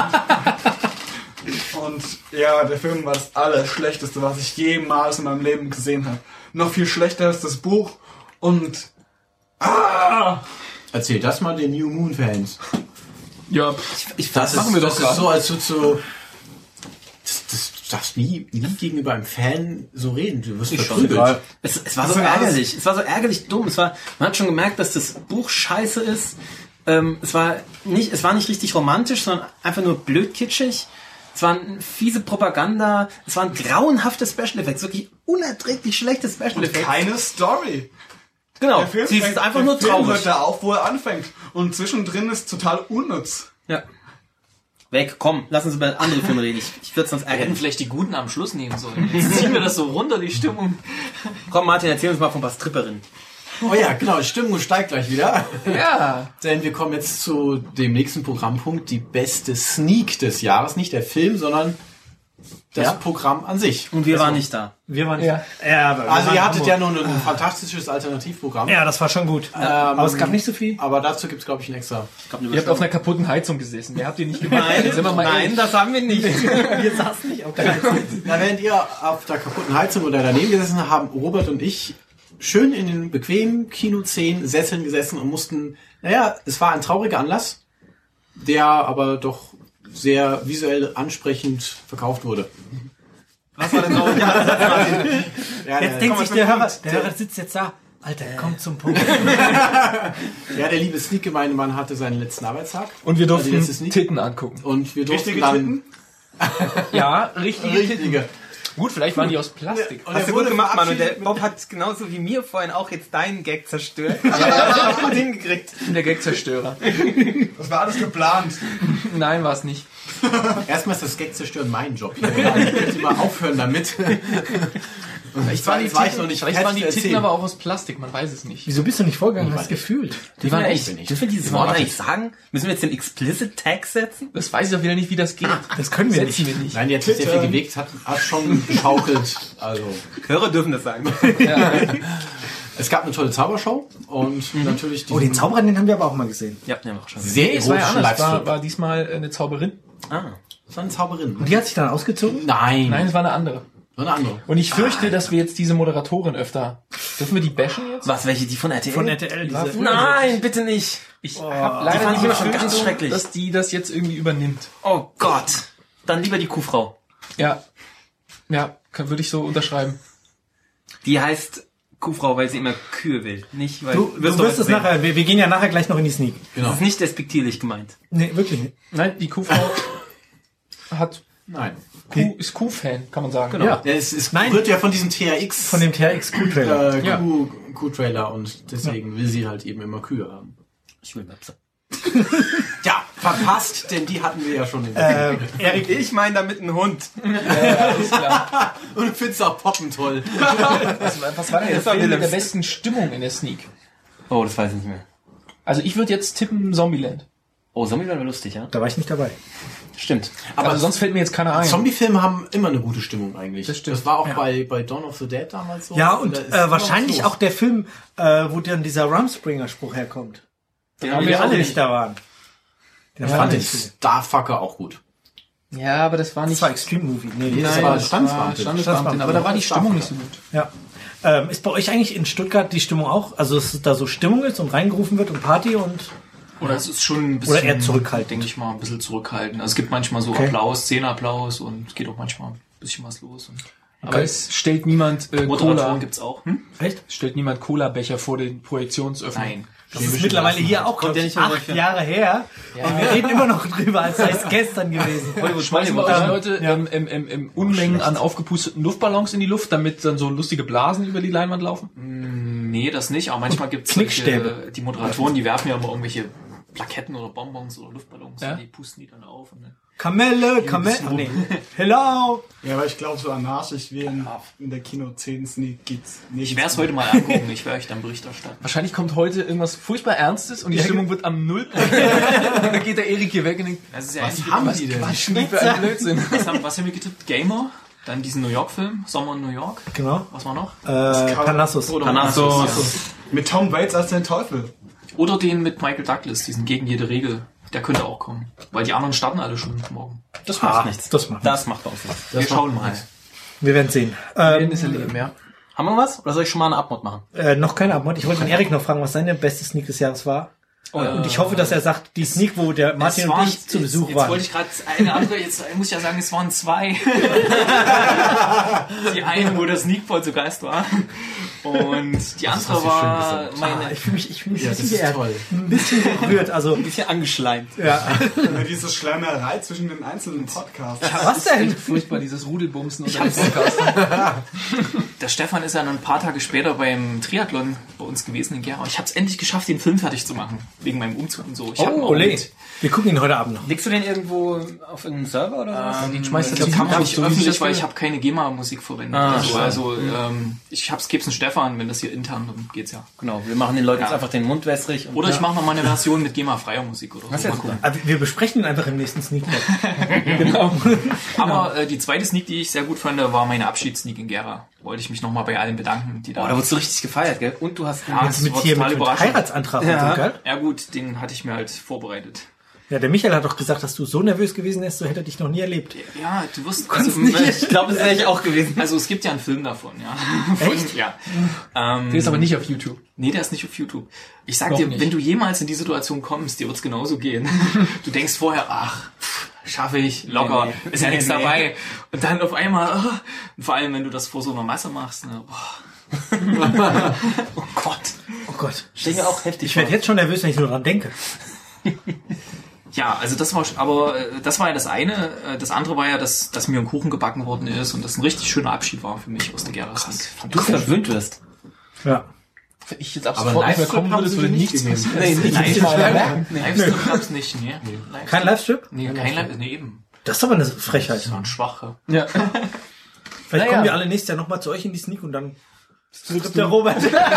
Und ja, der Film war das Allerschlechteste, was ich jemals in meinem Leben gesehen habe. Noch viel schlechter ist das Buch und... Ah! Erzähl das mal den New Moon Fans. Ja, Ich, ich das machen ist, wir doch das ist so, als würdest du... Das, das darfst nie, nie gegenüber einem Fan so reden. Du wirst verprügelt. Es, es war so ärgerlich. Es war so ärgerlich dumm. Es war, man hat schon gemerkt, dass das Buch scheiße ist. Ähm, es war nicht, es war nicht richtig romantisch, sondern einfach nur blöd kitschig. Es war eine fiese Propaganda. Es waren grauenhafte Special Effects. Wirklich unerträglich schlechte Special Und Effects. keine Story. Genau. Der Film Sie ist fängt- einfach der nur Film traurig. hört da auf, wo er anfängt. Und zwischendrin ist total unnütz. Ja. Weg, komm, lass uns über andere Filme reden. Ich, ich würde sonst Wir hätten ärgern. vielleicht die Guten am Schluss nehmen sollen. Jetzt ziehen wir das so runter, die Stimmung. Komm, Martin, erzähl uns mal von was Tripperinnen. Oh ja, genau, die Stimmung steigt gleich wieder. Ja. Denn wir kommen jetzt zu dem nächsten Programmpunkt, die beste Sneak des Jahres. Nicht der Film, sondern das Ja. Programm an sich. Und wir waren nicht da. Wir waren Ja. ja aber wir Also waren ihr in hattet ja Hamburg. nun ein fantastisches Alternativprogramm. Ja, das war schon gut. Ähm, aber es gab nicht so viel. Aber dazu gibt's glaube ich, ein extra. ihr habt auf einer kaputten Heizung gesessen. Wer habt ihr nicht gemacht? Nein, Sind wir mal nein, ehrlich. das haben wir nicht. Wir saßen nicht auf der Heizung. Na, während ihr auf der kaputten Heizung oder daneben gesessen habt, haben Robert und ich schön in den bequemen Kino zehn Sesseln gesessen und mussten, naja, es war ein trauriger Anlass, der aber doch sehr visuell ansprechend verkauft wurde. Was war denn noch? Ja, Jetzt der, denkt sich der Hörer, der der- Hörer sitzt jetzt da. Alter, komm zum Punkt. ja, der liebe Sneak-Gemeindemann hatte seinen letzten Arbeitstag. Und wir durften Also das ist nicht- Titten angucken. Und wir durften Richtige dann Titten? Ja, richtige Titten. richtige. Gut, vielleicht waren die aus Plastik. Und Hast er du wurde gut gemacht, Mann. Und der verabschiedet Bob hat genauso wie mir vorhin auch jetzt deinen Gag zerstört. Ja, gut hingekriegt. Ich bin der Gagzerstörer. Das war alles geplant. Nein, war es nicht. Erstmal ist das Gag-Zerstören mein Job. Ich könnte mal aufhören damit. Und Vielleicht waren die das war ich Titten, noch nicht vielleicht waren die fertig zu Titten erzählen. aber auch aus Plastik, man weiß es nicht. Wieso bist du nicht vorgegangen? Ich Hast weiß gefühlt. Die waren echt. echt. Dürfen wir dieses Wort eigentlich sagen? Müssen wir jetzt den Explicit Tag setzen? Das weiß ich doch wieder nicht, wie das geht. Das können wir Setzen nicht. wir nicht. Nein, die hat sich sehr viel gewegt, hat, hat schon geschaukelt. Also, Hörer dürfen das sagen. es gab eine tolle Zaubershow und natürlich Oh, den Zauberer, den haben wir aber auch mal gesehen. Ja, ja, auch schon. sehr Es war ja erotischen anders. War, Livestream. war diesmal eine Zauberin. Ah. Das war eine Zauberin. Und die hat sich dann ausgezogen? Nein, Nein, es war eine andere. so eine andere. Und ich fürchte, dass wir jetzt diese Moderatorin öfter... Dürfen wir die bashen jetzt? Was, welche? Die von R T L? Von R T L. war Diese, früher- Nein, bitte nicht. Ich habe leider fand ich die immer schon ganz Befürchtung, schrecklich. dass die das jetzt irgendwie übernimmt. Oh Gott. Dann lieber die Kuhfrau. Ja. Ja, kann, würde ich so unterschreiben. Die heißt Kuhfrau, weil sie immer Kühe will. Nicht, weil... du, du doch wirst es sehen. nachher, wir, wir gehen ja nachher gleich noch in die Sneak. Das ist nicht despektierlich gemeint. Nee, wirklich nicht. Nein, die Kuhfrau hat Nein. Kuh, ist Kuh-Fan, kann man sagen. Genau. Ja. Ja, es, es Nein. rührt ja von diesem T R X Von dem T R X Q-Trailer. äh, Ja. Q- Q-Trailer und deswegen will sie halt eben immer Kühe haben. Ich will Möpse. Ja, verpasst, denn die hatten wir ja schon im Äh, Erik, Ich meine damit einen Hund. Alles klar. Und du findest auch Poppen toll. Was, was war denn der Das war Film mit der Willems. besten Stimmung in der Sneak? Oh, das weiß ich nicht mehr. Also ich würde jetzt tippen Zombieland. Oh, Zombieland war lustig, ja? da war ich nicht dabei. Stimmt. Aber also sonst fällt mir jetzt keiner ein. Zombie-Filme haben immer eine gute Stimmung eigentlich. Das stimmt. Das war auch bei, bei Dawn of the Dead damals so. Ja, und Da ist äh, immer wahrscheinlich was los. auch der Film, äh, wo dann dieser Rumspringer-Spruch herkommt. Den Wo haben wir wir alle alle nicht nicht. da waren. Den Ja, fand Ich ich. fand Starfucker auch gut. Ja, aber das war nicht... Das war Extreme Movie. Nee, das Nein, war das Standesbeamtin. war Standesbeamtin. Aber da war die Stimmung nicht so gut. Ja. Ähm, ist bei euch eigentlich in Stuttgart die Stimmung auch? Also, dass da so Stimmung ist und reingerufen wird und Party und. Oder es ist schon ein bisschen... Oder eher zurückhaltend. Denke ich mal, ein bisschen zurückhaltend. Also es gibt manchmal so Okay. Applaus, Szenenapplaus und geht auch manchmal ein bisschen was los. Und Aber es stellt niemand äh, Cola... Moderatoren gibt's auch. Hm? Echt? Es stellt niemand Cola-Becher vor den Projektionsöffnungen. Nein. Das ist mittlerweile hier auch, glaub ja ich, nicht mehr acht so- Jahre her. Und wir reden immer noch drüber, als sei es gestern gewesen. Schmeißen wir Ähm, euch Leute ja. ähm, im, im, im Unmengen an aufgepusteten Luftballons in die Luft, damit dann so lustige Blasen über die Leinwand laufen? Nee, das nicht. Aber manchmal gibt's Knickstäbe. solche- die Moderatoren, die werfen ja immer irgendwelche Plaketten oder Bonbons oder Luftballons, Ja. und die pusten die dann auf. Und dann Kamelle, Kamelle. Oh, nee. Hello. Ja, aber ich glaube, so anarchisch wie in, in der Kino zehn Sneak geht's nicht. ich werde es heute mal angucken, ich werde euch dann Bericht erstatten. Wahrscheinlich kommt heute irgendwas furchtbar Ernstes und die Ja, Stimmung wird am Null. Und dann geht der Erik hier weg und denkt, Das ist ja Was ähnlich wie haben was- die denn? was schon für ein Blödsinn. Was haben, was haben wir getippt? Gamer, dann diesen New York-Film, Sommer in New York. Genau. Was war noch? Äh, Parnassus. Oder Parnassus. Mit Tom Waits als den Teufel. Oder den mit Michael Douglas, diesen Gegen jede Regel. Der könnte auch kommen. Weil die anderen starten alle schon morgen. Das macht nichts. Das macht Das macht bei uns nichts. Wir schauen mal. Wir werden sehen. Ähm, Ähm, ist erleben, ja. Haben wir was? Oder soll ich schon mal eine Abmod machen? äh, noch keine Antwort. Ich wollte den Erik noch fragen, was seine beste Sneak des Jahres war. Und ich hoffe, dass er sagt, die Sneak, wo der Martin Es und waren- ich zu jetzt, Besuch jetzt waren. wollte ich gerade eine andere, jetzt muss ich ja sagen, es waren zwei. Die eine, wo der Sneakball zu Gast war. Und die andere hast du schön war gesagt. meine... Ah, ich fühle mich, ich fühle mich Ja, ein das bisschen ist geehrt. toll. Ein bisschen berührt. Also, Ein bisschen angeschleimt. ja. Immer diese Schleimerei zwischen den einzelnen Podcasts. Was denn? Echt furchtbar, dieses Rudelbumsen unter dem Podcast. Der Stefan ist ja dann ein paar Tage später beim Triathlon bei uns gewesen in Gera. Ich habe es endlich geschafft, den Film fertig zu machen. Wegen meinem Umzug und so. Ich hab ihn auch Ole. mit- Wir gucken ihn heute Abend noch. Legst du den irgendwo auf irgendeinem Server oder so? Den schmeißt er Das zum kann man Kampf, nicht so wie öffentlich, das weil will. ich habe keine GEMA-Musik verwendet. Ah, also schade. also ähm, ich hab's, geb's einen Stefan, wenn das hier intern, dann geht's ja. Genau, wir machen den Leuten Ja. jetzt einfach den Mund wässrig. Und Oder ich mache noch mal eine Version mit GEMA-freier Musik oder so. Das ist Mal ja gucken. Aber wir besprechen ihn einfach im nächsten Sneak Peek. Genau. Aber äh, die zweite Sneak, die ich sehr gut fand, war meine Abschiedssneak in Gera. Wollte ich mich noch mal bei allen bedanken, die da... Oh, da wurdest du richtig gefeiert, gell? Und du hast... Ja, Jetzt mit war hier total mit, mit überraschend. Heiratsantrag Ja. und so, gell? Ja gut, den hatte ich mir halt vorbereitet. Ja, der Michael hat doch gesagt, dass du so nervös gewesen wärst, so hätte er dich noch nie erlebt. Ja, du wirst... Kannst Also, nicht. Ich glaube, das wäre ich auch gewesen. also es gibt ja einen Film davon, ja. Echt? Ja. Ähm, Der ist aber nicht auf YouTube. Nee, der ist nicht auf YouTube. Ich sag Noch dir, nicht. wenn du jemals in die Situation kommst, dir wird's genauso gehen. Du denkst vorher, ach, pff, schaffe ich, locker, Nee, nee. ist ja Nee, nichts nee. dabei. Und dann auf einmal, ah, und vor allem, wenn du das vor so einer Masse machst, ne, boah. Oh Gott. Oh Gott. Stell mir auch heftig Ich werde jetzt schon nervös, wenn ich nur dran denke. Ja, also das war, aber äh, das war ja das eine. Äh, Das andere war ja, dass, dass mir ein Kuchen gebacken worden ist und das ein richtig schöner Abschied war für mich aus der Gera Sneak. Du verwöhnt wirst. Ja. Wenn ich jetzt ab Aber sofort nicht mehr Livestream kommen haben würde, sie würde nicht nichts gegeben. passieren. Nee, nicht mal einer merken. Livestream gab's nicht, ne? Livestream- Kein Livestream? Nee, kein Live, nee, eben. Das ist aber eine Frechheit. Das war ein schwacher. Ja. Vielleicht Naja. kommen wir alle nächstes Jahr nochmal zu euch in die Sneak und dann trifft der Robert.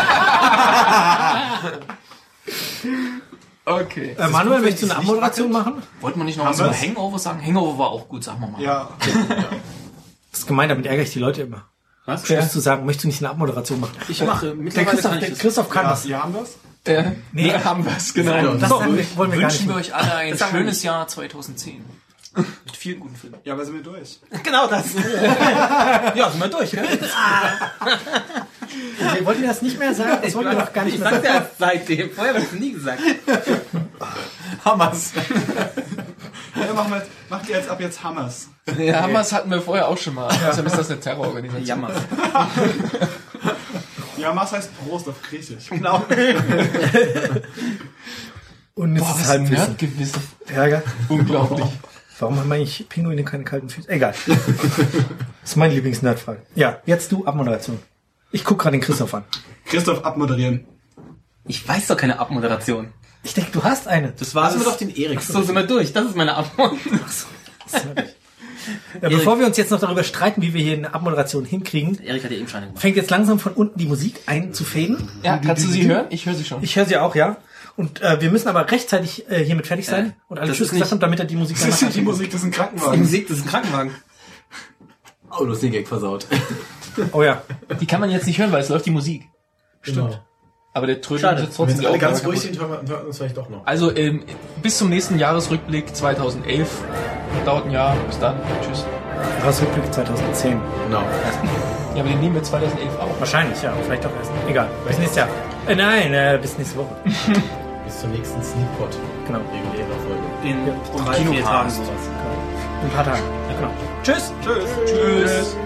Okay. Äh, Manuel, möchtest du eine Abmoderation machen? Wollten wir nicht noch was Haben über wir's? Hangover sagen? Hangover war auch gut, sagen wir mal. Ja. Das ist gemein, damit ärgere ich die Leute immer. Was? Schwer zu sagen, möchtest du nicht eine Abmoderation machen? Ich mache. Der Mittlerweile Christoph, kann ich der das. Christoph kann ja, das. Sie haben das? Äh, Nee. nee, haben wir es, genau. Das sagen wir, wollen wir gar nicht Wünschen wir machen. euch alle ein Das sagen wir schönes nicht. Jahr zweitausendzehn. Mit vielen guten Filmen. Ja, aber sind wir durch. Genau das. Ja, sind wir durch, gell? Wir wollten das nicht mehr sagen, das wollten wir doch gar nicht Ich mehr sag's sagen. ja seitdem. Vorher habe ich es nie gesagt. Hammers. Ja, machen wir jetzt, macht ihr jetzt ab jetzt Hammers. Ja, Hammers hatten wir vorher auch schon mal. Außerdem ist das eine Terrororganisation. Jammer. Ja, Hammers heißt Prost auf Griechisch. Genau. Und es Boah, ist was halt ein ein bisschen Nerdgewissen. Ärger. Unglaublich. Warum haben eigentlich Pinguine keine kalten Füße? Egal. Das ist meine Lieblings-Nerdfrage. Ja, jetzt du, Abmoderation. Ich guck gerade den Christoph an. Christoph abmoderieren. Ich weiß doch keine Abmoderation. Ich denke, du hast eine. Das war Lassen wir doch den Erik. So sind wir durch. Das ist meine Abmod. Ja, bevor wir uns jetzt noch darüber streiten, wie wir hier eine Abmoderation hinkriegen, Erik hat ja eben Scheine gemacht. fängt jetzt langsam von unten die Musik einzufaden. Ja, kannst du sie hören? Ich höre sie schon. Ich höre sie auch, ja. Und äh, wir müssen aber rechtzeitig äh, hiermit fertig sein Äh, und alle das Tschüss ist gesagt nicht- haben, damit er die Musik Das danach ist nicht die hat. Musik, das ist ein Die Krankenwagen. Musik, das ist ein Krankenwagen. Oh, du hast den Gag versaut. Oh ja. Die kann man jetzt nicht hören, weil es läuft die Musik. Stimmt. Aber der Trödel Schade. sitzt trotzdem Wenn alle die Aufnahme ganz ruhig kaputt. sind, hören wir, hören wir uns vielleicht doch noch. Also ähm, bis zum nächsten Jahresrückblick zweitausendelf. Dauert ein Jahr. Bis dann. Tschüss. Jahresrückblick zweitausendzehn. Genau. Ja, aber den nehmen wir zweitausendelf auch. Wahrscheinlich, ja. Vielleicht auch erst. Egal. Bis nächstes Jahr. Äh, nein, äh, bis nächste Woche. Bis zum nächsten Sneakpot. Genau. Regulärer Folge. In Ja. drei, vier Kinocast. Tagen sowas. In ein paar Tagen. Ja, genau. Tschüss. Tschüss. Tschüss.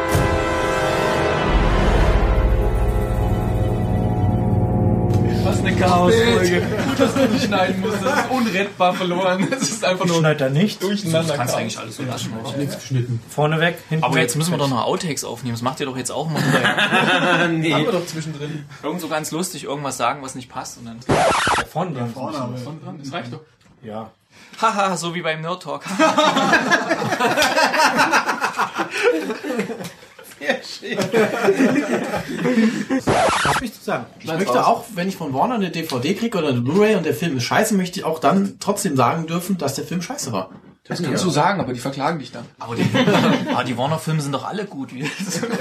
Was eine Chaos-Folge. Das du nicht schneiden musst, das ist unrettbar verloren. Das ist einfach nur Schneidet er nicht. durcheinander. Kannst eigentlich alles so lassen. Nichts geschnitten. Vorne weg, hinten Aber weg. jetzt müssen wir doch noch Outtakes aufnehmen. Das macht ihr doch jetzt auch mal. nee. Haben wir doch zwischendrin. Irgend so ganz lustig irgendwas sagen, was nicht passt. Und dann vorne dran. Vorname. Das reicht doch. Ja. haha, so wie beim Nerd Talk. Was möchtest du sagen? Ich möchte auch, wenn ich von Warner eine D V D kriege oder eine Blu-ray und der Film ist scheiße, möchte ich auch dann trotzdem sagen dürfen, dass der Film scheiße war. Das kannst du sagen, aber die verklagen dich dann. Aber die, aber die Warner-Filme sind doch alle gut. Die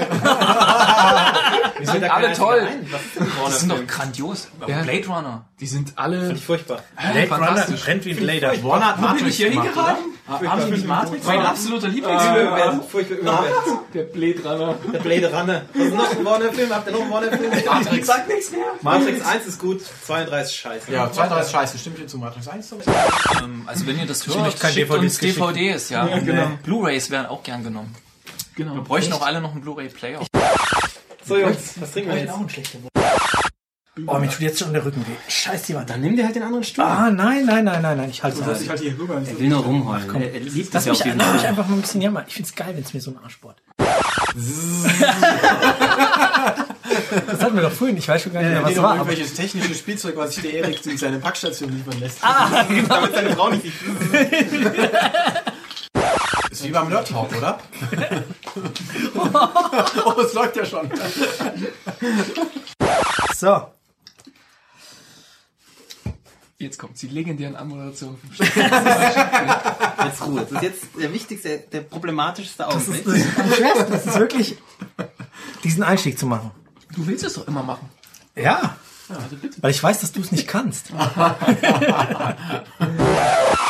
Wir sind alle toll. Das sind doch grandios. Ja. Blade Runner. Die sind alle furchtbar. Blade Runner fantastisch. brennt wie ein Lader. Warner hat Matrix hier gemacht, oder? hingeraten? Haben die die Matrix? Mein absoluter Lieblingsfilm. Überbewertet, furchtbar überbewertet. der Blade Runner. Der Blade Runner. Was ist noch ein Warner-Film? Habt ihr noch einen Warner-Film? Matrix. Sagt nichts mehr. Matrix eins ist gut, zweiunddreißig scheiße. Ja, zweiunddreißig scheiße. Stimmt hier zu Matrix eins? Ähm, Also wenn ihr das hört, möchte kein schickt D V Ds uns D V Ds, ja. Ja, genau. Blu-Rays werden auch gern genommen. Genau. Wir bräuchten auch alle noch einen Blu-ray-Player. So Jungs, was trinken wir jetzt? Auch ein schlechter Oh, mir tut jetzt schon der Rücken weh. Scheiß die Wand. Dann nimm dir halt den anderen Stuhl. Ah, nein, nein, nein, nein, nein, ich halte Du sollst es dich halt hier rüber. Er will nur rumheulen. Er, er liebt Lass das ja mich, auf jeden lass mich Fall. einfach mal ein bisschen jammern. Ich find's geil, wenn es mir so ein Arsch bohrt. Das hatten wir doch vorhin. Ich weiß schon gar nicht mehr, Ja, was was war. Aber irgendwelches technisches Spielzeug, was sich der Erik in seine Packstation liefern lässt. ah, genau. Damit seine Frau nicht sieht. Ist wie beim Nerd Talk, oder? Oh, es läuft ja schon. So. Jetzt kommt die legendären Anmoderation. Jetzt Ruhe. Das ist jetzt der wichtigste, der problematischste Ausblick. Das ist am schwersten. Das ist wirklich, diesen Einstieg zu machen. Du willst es doch immer machen. Ja. Weil ich weiß, dass du es nicht kannst.